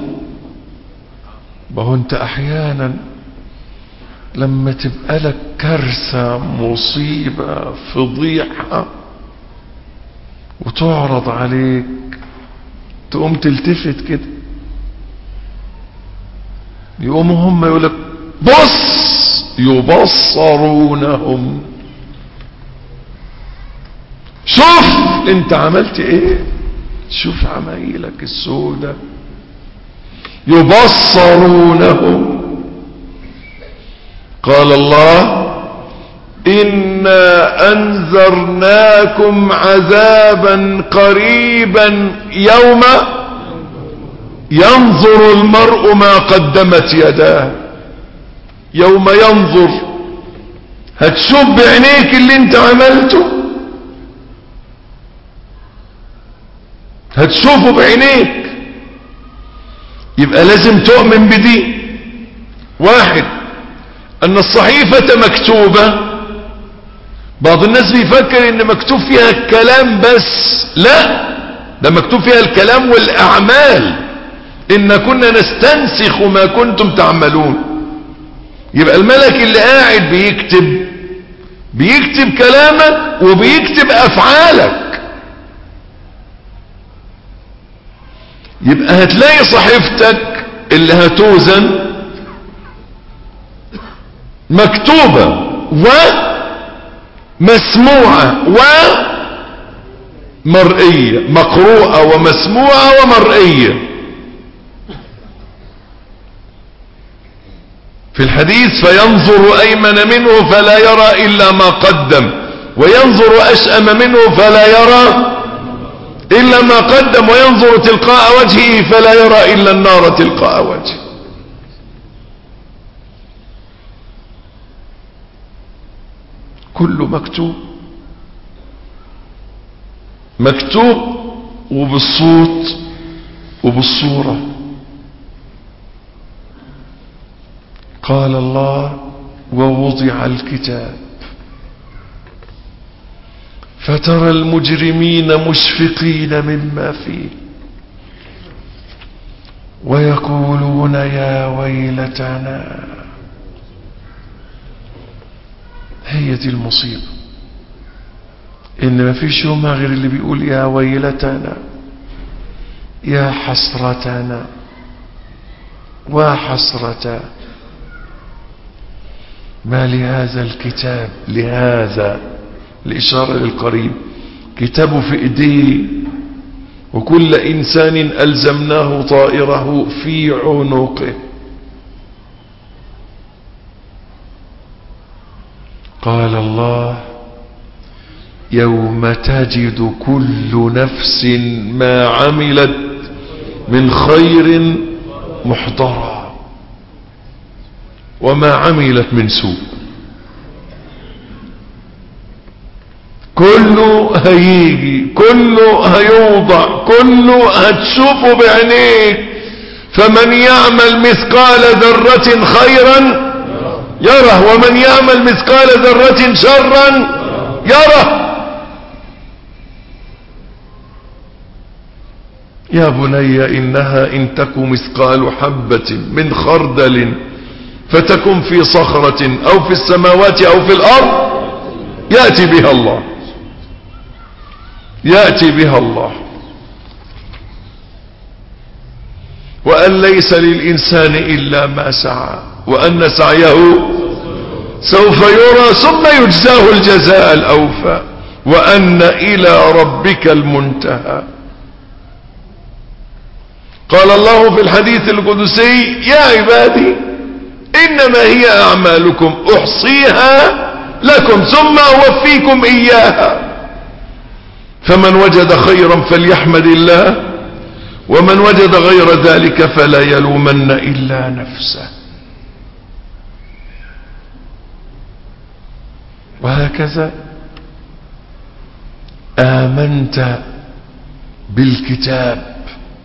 ما انت احيانا لما تبقى لك كارثة مصيبة فضيحة وتعرض عليك تقوم تلتفت كده، يقوموا هم يقولك بص يبصرونهم، شوف انت عملت ايه، شوف عمايلك السودة. يبصرونهم. قال الله إنا أنذرناكم عذابا قريبا يوم ينظر المرء ما قدمت يداه. يوم ينظر، هتشوف بعينيك اللي انت عملته، هتشوفه بعينيك. يبقى لازم تؤمن بدي. واحد، ان الصحيفة مكتوبة. بعض الناس بيفكر ان مكتوب فيها الكلام بس، لا، ده مكتوب فيها الكلام والاعمال. ان كنا نستنسخ ما كنتم تعملون. يبقى الملك اللي قاعد بيكتب كلامك وبيكتب افعالك. يبقى هتلاقي صحيفتك اللي هتوزن مكتوبة ومسموعة ومرئية، مقروءة ومسموعة ومرئية. في الحديث فينظر أيمن منه فلا يرى إلا ما قدم، وينظر أشأم منه فلا يرى إلا ما قدم، وينظر تلقاء وجهه فلا يرى إلا النار تلقاء وجهه. كله مكتوب وبالصوت وبالصورة. قال الله ووضع الكتاب فترى المجرمين مشفقين مما فيه ويقولون يا ويلتنا. هي دي المصيبة، ان ما فيش يومها غير اللي بيقول يا ويلتنا، يا حسرتنا وحسرتا ما لهذا الكتاب. لهذا الإشارة للقريب، كتابه في ايديه، وكل إنسان ألزمناه طائره في عنقه. قال الله يوم تجد كل نفس ما عملت من خير محضرا وما عملت من سوء. كله هيجي، كله هيوضع، كله هتشوفه بعينيك. فمن يعمل مثقال ذرة خيرا يره، ومن يعمل مثقال ذرة شرا يره. يا بني إنها إن تك مثقال حبة من خردل فتكن في صخرة أو في السماوات أو في الأرض يأتي بها الله، يأتي بها الله. وأن ليس للإنسان إلا ما سعى وأن سعيه سوف يرى ثم يجزاه الجزاء الأوفى وأن إلى ربك المنتهى. قال الله في الحديث القدسي يا عبادي إنما هي أعمالكم أحصيها لكم ثم أوفيكم إياها، فمن وجد خيرا فليحمد الله ومن وجد غير ذلك فلا يلومن إلا نفسه. وهكذا آمنت بالكتاب،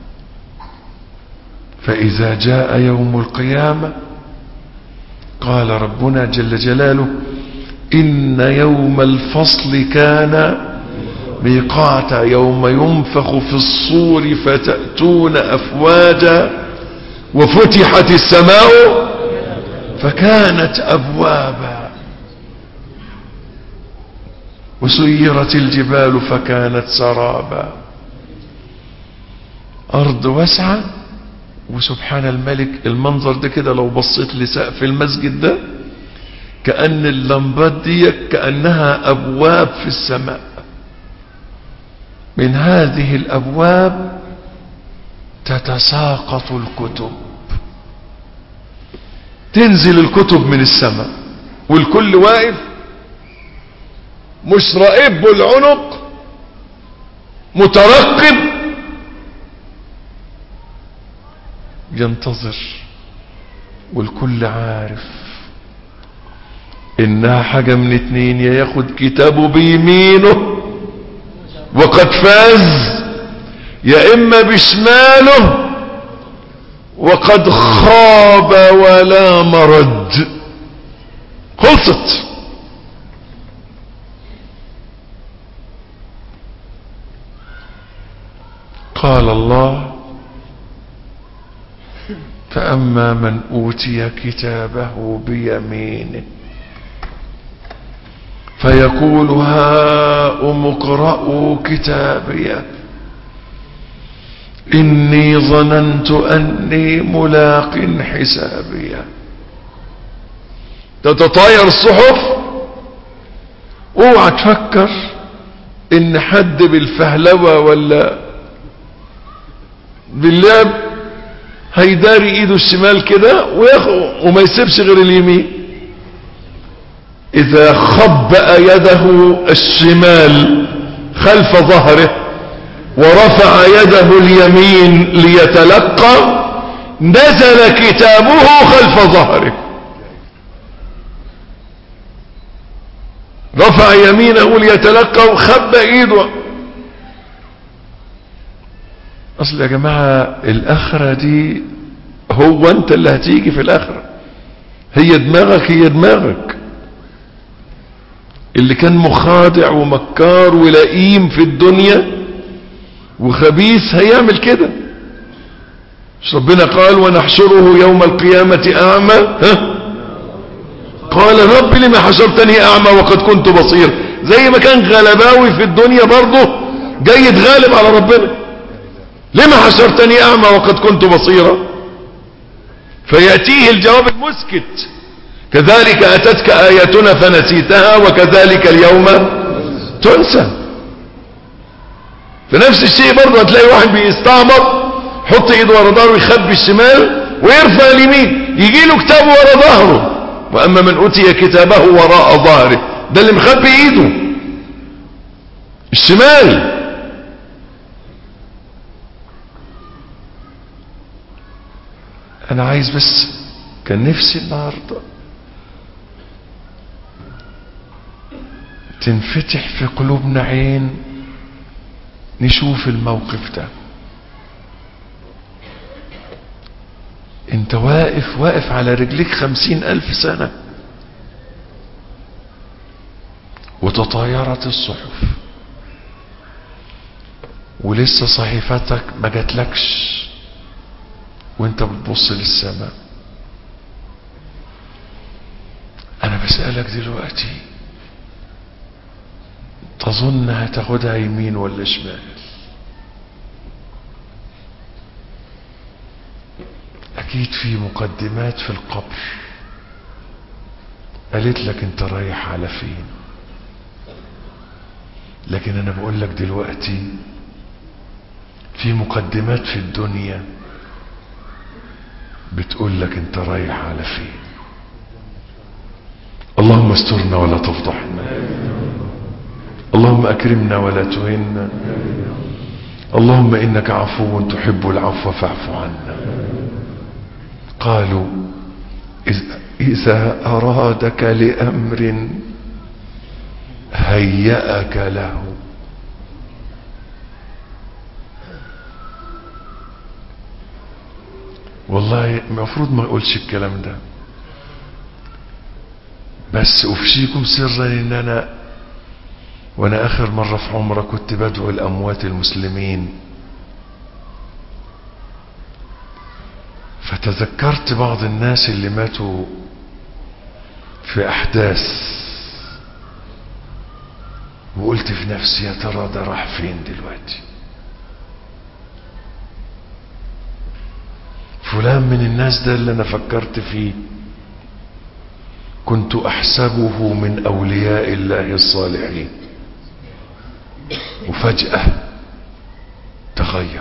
فإذا جاء يوم القيامة قال ربنا جل جلاله: إن يوم الفصل كان ميقاتا، يوم ينفخ في الصور فتأتون أفواجا وفتحت السماء فكانت أبوابا وسيرت الجبال فكانت سرابا. أرض واسعة، وسبحان الملك المنظر ده كده لو بصيت لسقف المسجد ده كأن اللمبات دي كأنها أبواب في السماء. من هذه الأبواب تتساقط الكتب، تنزل الكتب من السماء، والكل واقف مش رائب العنق مترقب ينتظر، والكل عارف انها حاجة من اتنين: يا ياخد كتابه بيمينه وقد فاز، يا اما بشماله وقد خاب ولا مرد. خلصت. قال الله: فأما من أوتي كتابه بيمينه فيقول هاؤم اقرءوا كتابيه إني ظننت أني ملاق حسابيه. تتطاير الصحف، اوعى تفكر ان حد بالفهلوة ولا باللعب هيداري ايده الشمال كده وما يسيبش غير اليمين. اذا خبأ يده الشمال خلف ظهره ورفع يده اليمين ليتلقى نزل كتابه خلف ظهره. رفع يمينه ليتلقى وخبأ ايده. اصل يا جماعة الاخرة دي هو انت اللي هتيجي في الاخرة، هي دماغك، هي دماغك. اللي كان مخادع ومكار ولئيم في الدنيا وخبيث هيعمل كده. مش ربنا قال ونحشره يوم القيامة اعمى؟ قال رب لما حشرتني اعمى وقد كنت بصير. زي ما كان غلباوي في الدنيا برضه جاي يتغالب على ربنا. لما حشرتني اعمى وقد كنت بصيرا؟ فيأتيه الجواب المسكت: كذلك اتتك اياتنا فنسيتها وكذلك اليوم تنسى. فنفس الشيء برضه هتلاقي واحد بيستعمر، حط ايده ورا ظهره ويخبي الشمال ويرفع اليمين، يجي له كتابه ورا ظهره. واما من اوتي كتابه وراء ظهره، ده اللي مخبي ايده الشمال. انا عايز بس، كان نفسي النهارده تنفتح في قلوبنا عين نشوف الموقف ده. انت واقف على رجليك 50,000 سنة وتطايرت الصحف ولسه صحيفتك ما جاتلكش وانت بتبص للسماء. انا بسألك دلوقتي، تظن هتاخدها يمين ولا شمال؟ اكيد في مقدمات في القبر قالت لك انت رايح على فين، لكن انا بقول لك دلوقتي في مقدمات في الدنيا بتقول لك انت رايح على فين. اللهم استرنا ولا تفضحنا، اللهم اكرمنا ولا تهنا، اللهم إنك عفو تحب العفو فاعف عنا. قالوا إذا أرادك لأمر هيأك له. والله المفروض ما اقولش الكلام ده، بس افشيكم سرا ان انا وانا اخر مرة في عمرة كنت بدعو الاموات المسلمين، فتذكرت بعض الناس اللي ماتوا في احداث، وقلت في نفسي يا ترى ده راح فين دلوقتي؟ فلان من الناس ده اللي انا فكرت فيه كنت احسبه من اولياء الله الصالحين، وفجأة تغير،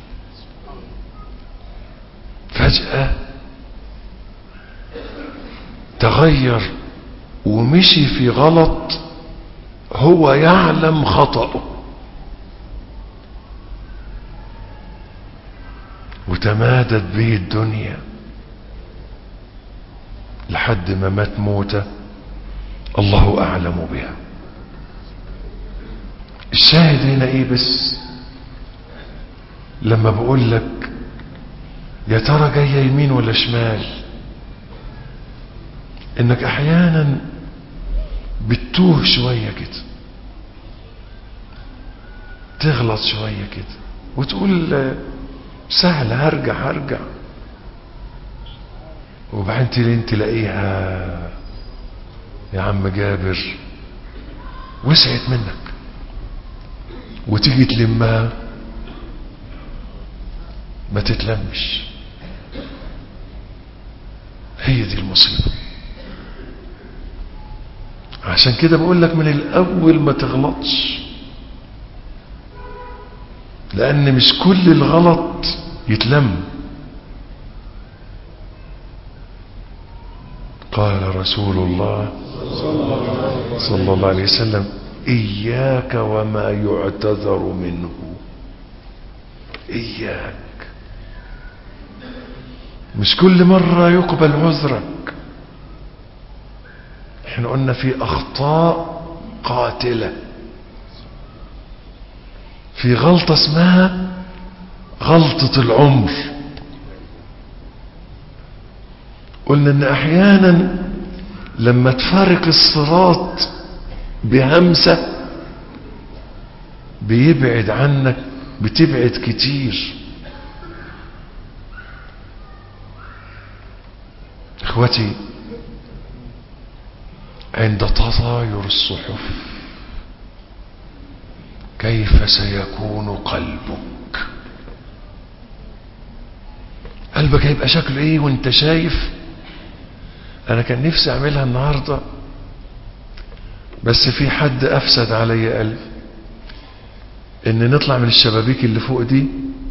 فجأة تغير ومشي في غلط هو يعلم خطأه، وتمادت به الدنيا لحد ما مات موته الله اعلم بها. الشاهد هنا ايه بس؟ لما بقول لك يا ترى جايه يمين ولا شمال، انك احيانا بتتوه شويه كده، تغلط شويه كده وتقول سهل هرجع، وبعدين تلاقيها يا عم جابر وسعت منك، وتيجي تلمها ما تتلمش. هي دي المصيبة. عشان كده بقول لك من الاول ما تغلطش، لان مش كل الغلط يتلم. قال رسول الله صلى الله عليه وسلم إياك وما يعتذر منه. إياك، مش كل مرة يقبل عذرك. احنا قلنا في أخطاء قاتلة، في غلطة اسمها غلطة العمر. قلنا ان احيانا لما تفارق الصراط بهمسة بيبعد عنك، بتبعد كتير. اخوتي، عند تطاير الصحف كيف سيكون قلبك؟ قلبك هيبقى شكله ايه وانت شايف؟ انا كان نفسي اعملها النهاردة، بس في حد افسد علي قلبي، ان نطلع من الشبابيك اللي فوق دي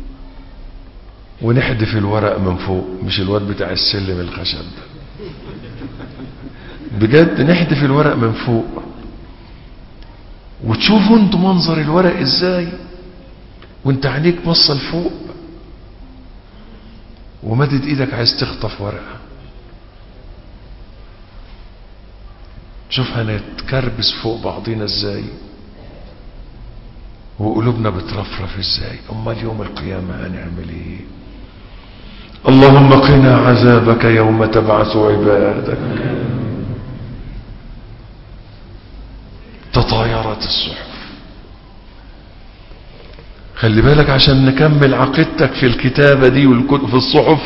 ونحدف الورق من فوق، مش الواد بتاع السلم الخشب ده، بجد نحدف الورق من فوق، وتشوفوا انتوا منظر الورق ازاي وانت عينيك بصه لفوق ومدد ايدك عايز تخطف ورقه. شوف هنتكربس فوق بعضينا ازاي، وقلوبنا بترفرف ازاي. امال يوم القيامه هنعمل ايه؟ اللهم قنا عذابك يوم تبعث عبادك. تطايرت الصحف. خلي بالك عشان نكمل عقيدتك في الكتابة دي في الصحف،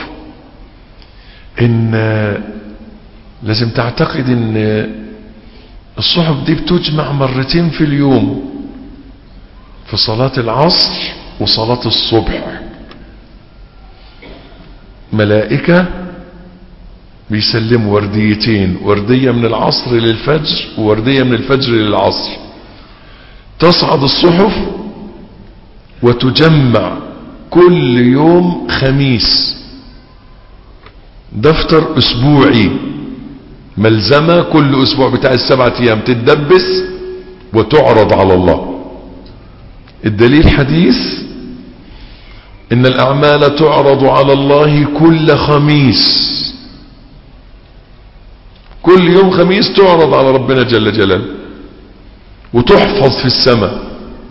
ان لازم تعتقد ان الصحف دي بتجمع مرتين في اليوم، في صلاة العصر وصلاة الصبح. ملائكة بيسلموا ورديتين، وردية من العصر للفجر ووردية من الفجر للعصر. تصعد الصحف وتجمع كل يوم خميس، دفتر اسبوعي، ملزمة كل اسبوع بتاع ال7 ايام تتدبس وتعرض على الله. الدليل حديث إن الأعمال تعرض على الله كل خميس، كل يوم خميس تعرض على ربنا جل جلاله وتحفظ في السماء،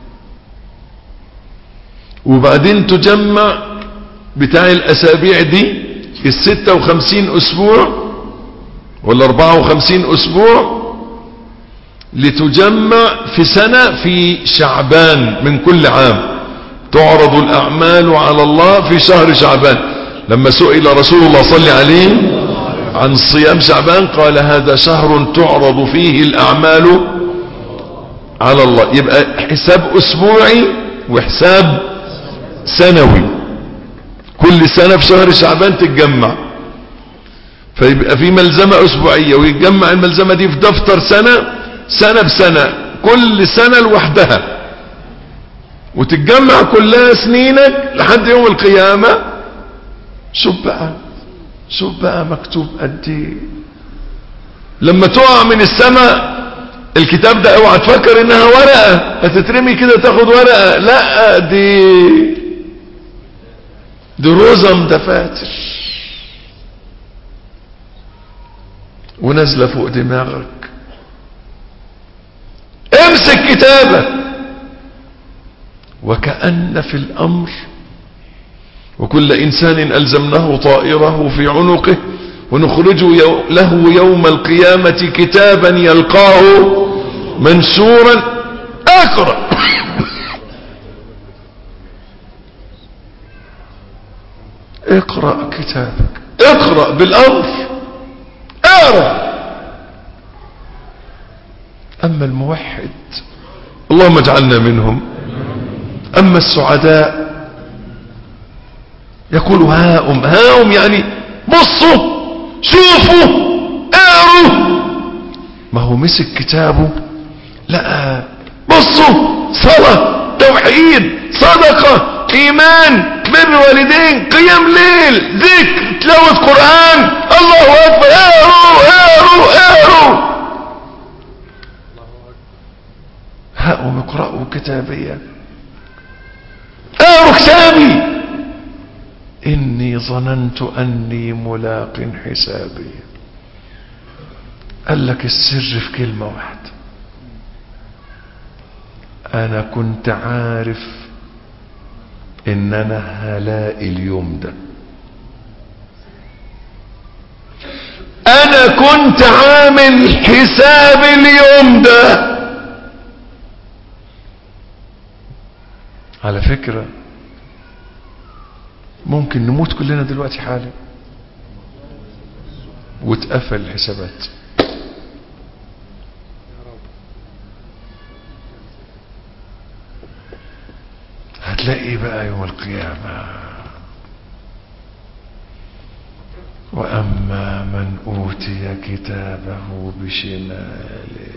وبعدين تجمع بتاع الأسابيع دي 56 أسبوع ولا 54 أسبوع لتجمع في سنة في شعبان من كل عام. تعرض الأعمال على الله في شهر شعبان. لما سئل رسول الله صلى عليه عن صيام شعبان قال هذا شهر تعرض فيه الأعمال على الله. يبقى حساب أسبوعي وحساب سنوي، كل سنة في شهر شعبان تتجمع، فيبقى في ملزمة أسبوعية ويتجمع الملزمة دي في دفتر سنة بسنة، كل سنة لوحدها، وتتجمع كلها سنينك لحد يوم القيامة. شوف بقى مكتوب قد ايه. لما تقع من السماء الكتاب ده اوعى تفكر انها ورقة هتترمي كده تاخد ورقة، لا دي رزم دفاتر ونازلة فوق دماغك. امسك كتابك. وكأن في الأمر وكل إنسان ألزمناه طائره في عنقه ونخرج له يوم القيامة كتابا يلقاه منشورا اقرأ. اقرأ كتابك، اقرأ بالأمر، اقرأ. أما الموحد اللهم اجعلنا منهم. أما السعداء يقول هاؤم يعني بصوا شوفوا اقروا. ما هو مسك كتابه لا بصوا صلاة توحيد صدقة ايمان بر والدين قيام ليل ذكر تلاوة قرآن الله اكبر اقروا. هاؤم اقرأوا كتابيا، اقروا كتابي إني ظننت أني ملاق حسابي. قال لك السر في كلمة واحدة، أنا كنت عارف إن أنا هلاقي اليوم ده، أنا كنت عامل حساب اليوم ده. على فكرة ممكن نموت كلنا دلوقتي حالا وتقفل الحسابات. هتلاقي بقى يوم القيامة وأما من أوتي كتابه بشماله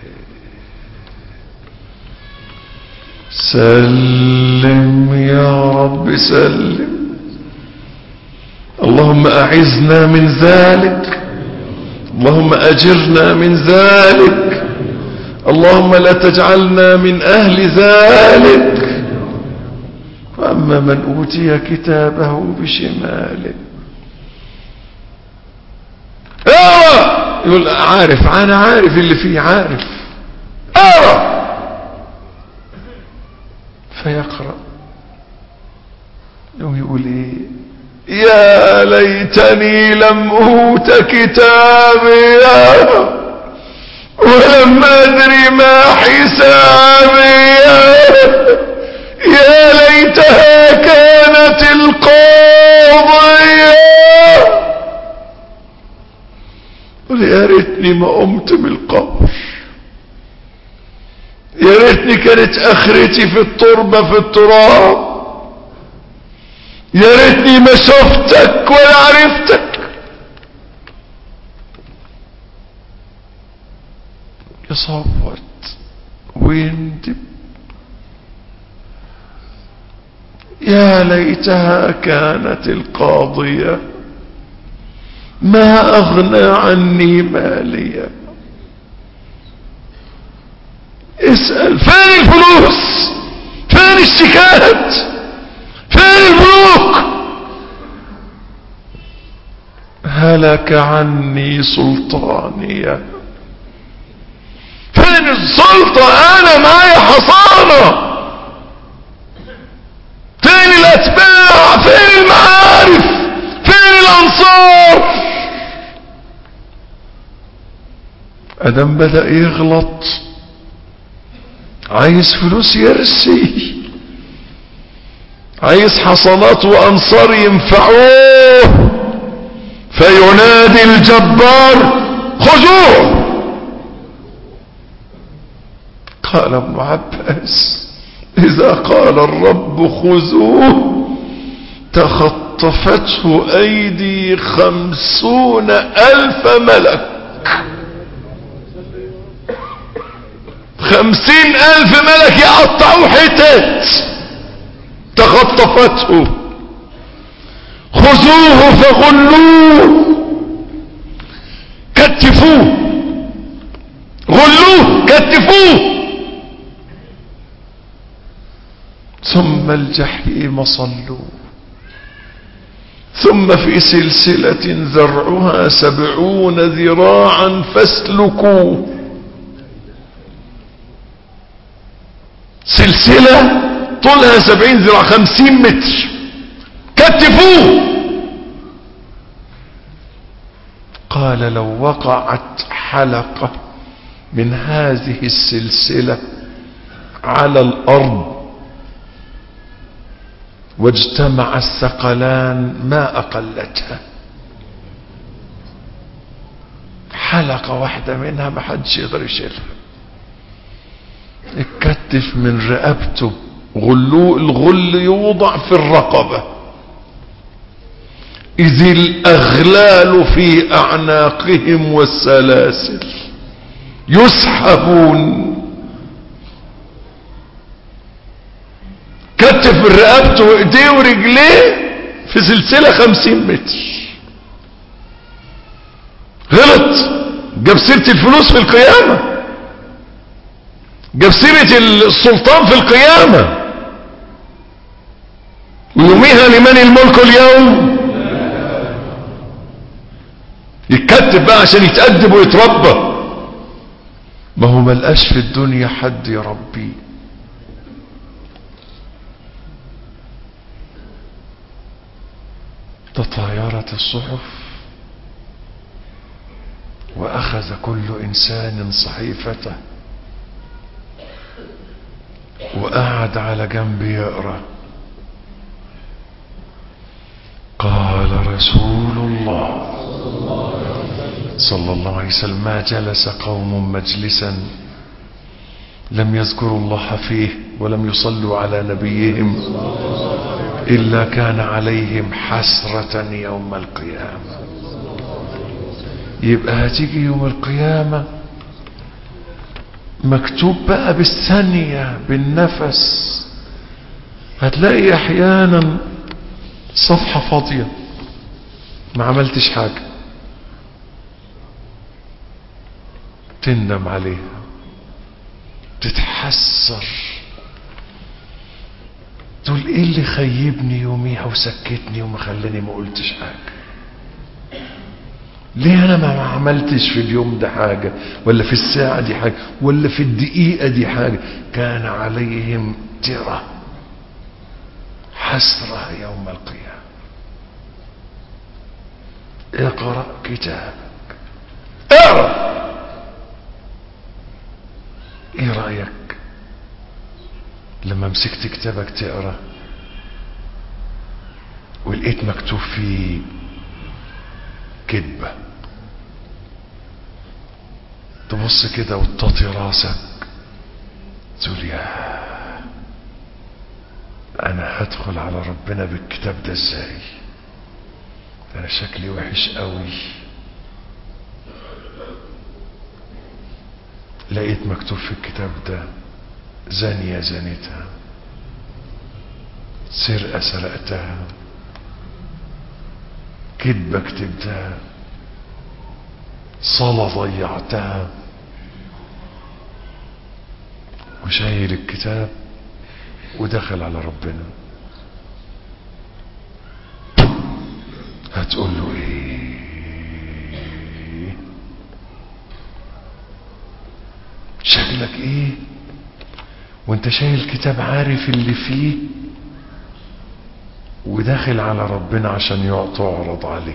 سلم يا رب سلم. اللهم أعزنا من ذلك، اللهم أجرنا من ذلك، اللهم لا تجعلنا من أهل ذلك. وأما من أوتي كتابه بشماله يقول عارف، أنا عارف اللي فيه، عارف فيقرأ يوم يقول ايه يا ليتني لم أوت كتابي ولم أدري ما حسابي يا ليتها كانت القاضية قل يا ريتني ما قمت من القبر، يا ريتني كانت اخرتي في التربة في التراب، يا ريتني ما شفتك ولا عرفتك. يصوت ويندب يا ليتها كانت القاضية ما أغنى عني ماليا. اسأل فين الفلوس، فين الشيكات، فين البنوك، هلك عني سلطانية. فين السلطة؟ انا معايا حصانة. فين الاتباع؟ فين المعارف؟ فين الانصار؟ ادم بدأ يغلط، عايز فلوس يرسي، عايز حصانات وانصار ينفعوه، فينادي الجبار خذوه. قال ابن عباس اذا قال الرب خذوه تخطفته ايدي 50,000 ملك. 50,000 ملك يقطعوا حتت. تخطفته. خذوه فغلوه، كتفوه، غلوه، كتفوه، ثم الجحيم صلوه، ثم في سلسلة ذرعها 70 ذراعا فاسلكوه. سلسلة طولها 70 ذراع، 50 متر، كتفوه. قال لو وقعت حلقة من هذه السلسلة على الأرض واجتمع الثقلان ما أقلتها. حلقة واحدة منها ما حدش يقدر يشيلها. اتكتف من رقبته، غلوه، الغل يوضع في الرقبة، إذ الأغلال في أعناقهم والسلاسل يسحبون. كتف من رقبته وايديه ورجليه في سلسلة 50 متر. غلط، جاب سيرة الفلوس في القيامة، جاب سيرة السلطان في القيامة. ويوميها لمن الملك اليوم. يتكتب بقى عشان يتأدب ويتربى. ما هو ملقاش في الدنيا حد يربيه. تطايرت الصحف وأخذ كل إنسان صحيفته وقعد على جنب يقرأ. قال رسول الله صلى الله عليه وسلم ما جلس قوم مجلسا لم يذكروا الله فيه ولم يصلوا على نبيهم إلا كان عليهم حسرة يوم القيامة. يبقى هتيجي يوم القيامة مكتوب بقى بالثانية بالنفس. هتلاقي احيانا صفحة فاضية ما عملتش حاجة، تندم عليها، تتحسر، تقول ايه اللي خيبني يوميها وسكتني وما خلاني ما قلتش حاجة. ليه انا ما عملتش في اليوم ده حاجة، ولا في الساعة دي حاجة، ولا في الدقيقة دي حاجة. كان عليهم ترى حسرة يوم القيامة. اقرأ كتابك، اقرأ. ايه رأيك لما مسكت كتابك تقرأ ولقيت مكتوب فيه كذبة، تبص كده وتطي راسك تقول يا انا هدخل على ربنا بالكتاب ده ازاي؟ انا شكلي وحش قوي. لقيت مكتوب في الكتاب ده زانية زانتها، سرقة سرقتها، كذبة كتبتها، صلاة ضيعتها. وشايل الكتاب ودخل على ربنا. هتقول له ايه؟ وشك ايه وانت شايل كتاب عارف اللي فيه وداخل على ربنا عشان تعرض عليه؟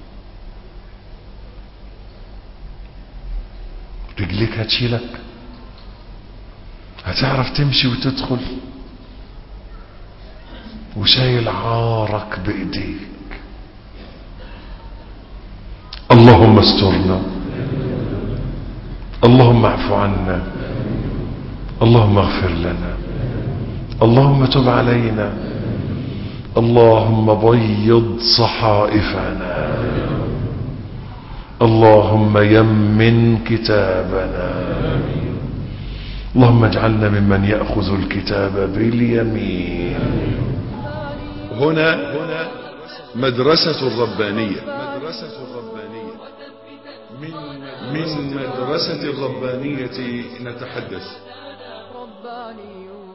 رجليك هتشيلك؟ هتعرف تمشي وتدخل وشايل عارك بايديك؟ اللهم استرنا، اللهم اعف عنا، اللهم اغفر لنا، اللهم تب علينا، اللهم بيض صحائفنا، اللهم يمن كتابنا، اللهم اجعلنا ممن يأخذ الكتاب باليمين. هنا مدرسة الربانية، من مدرسة الربانية نتحدث.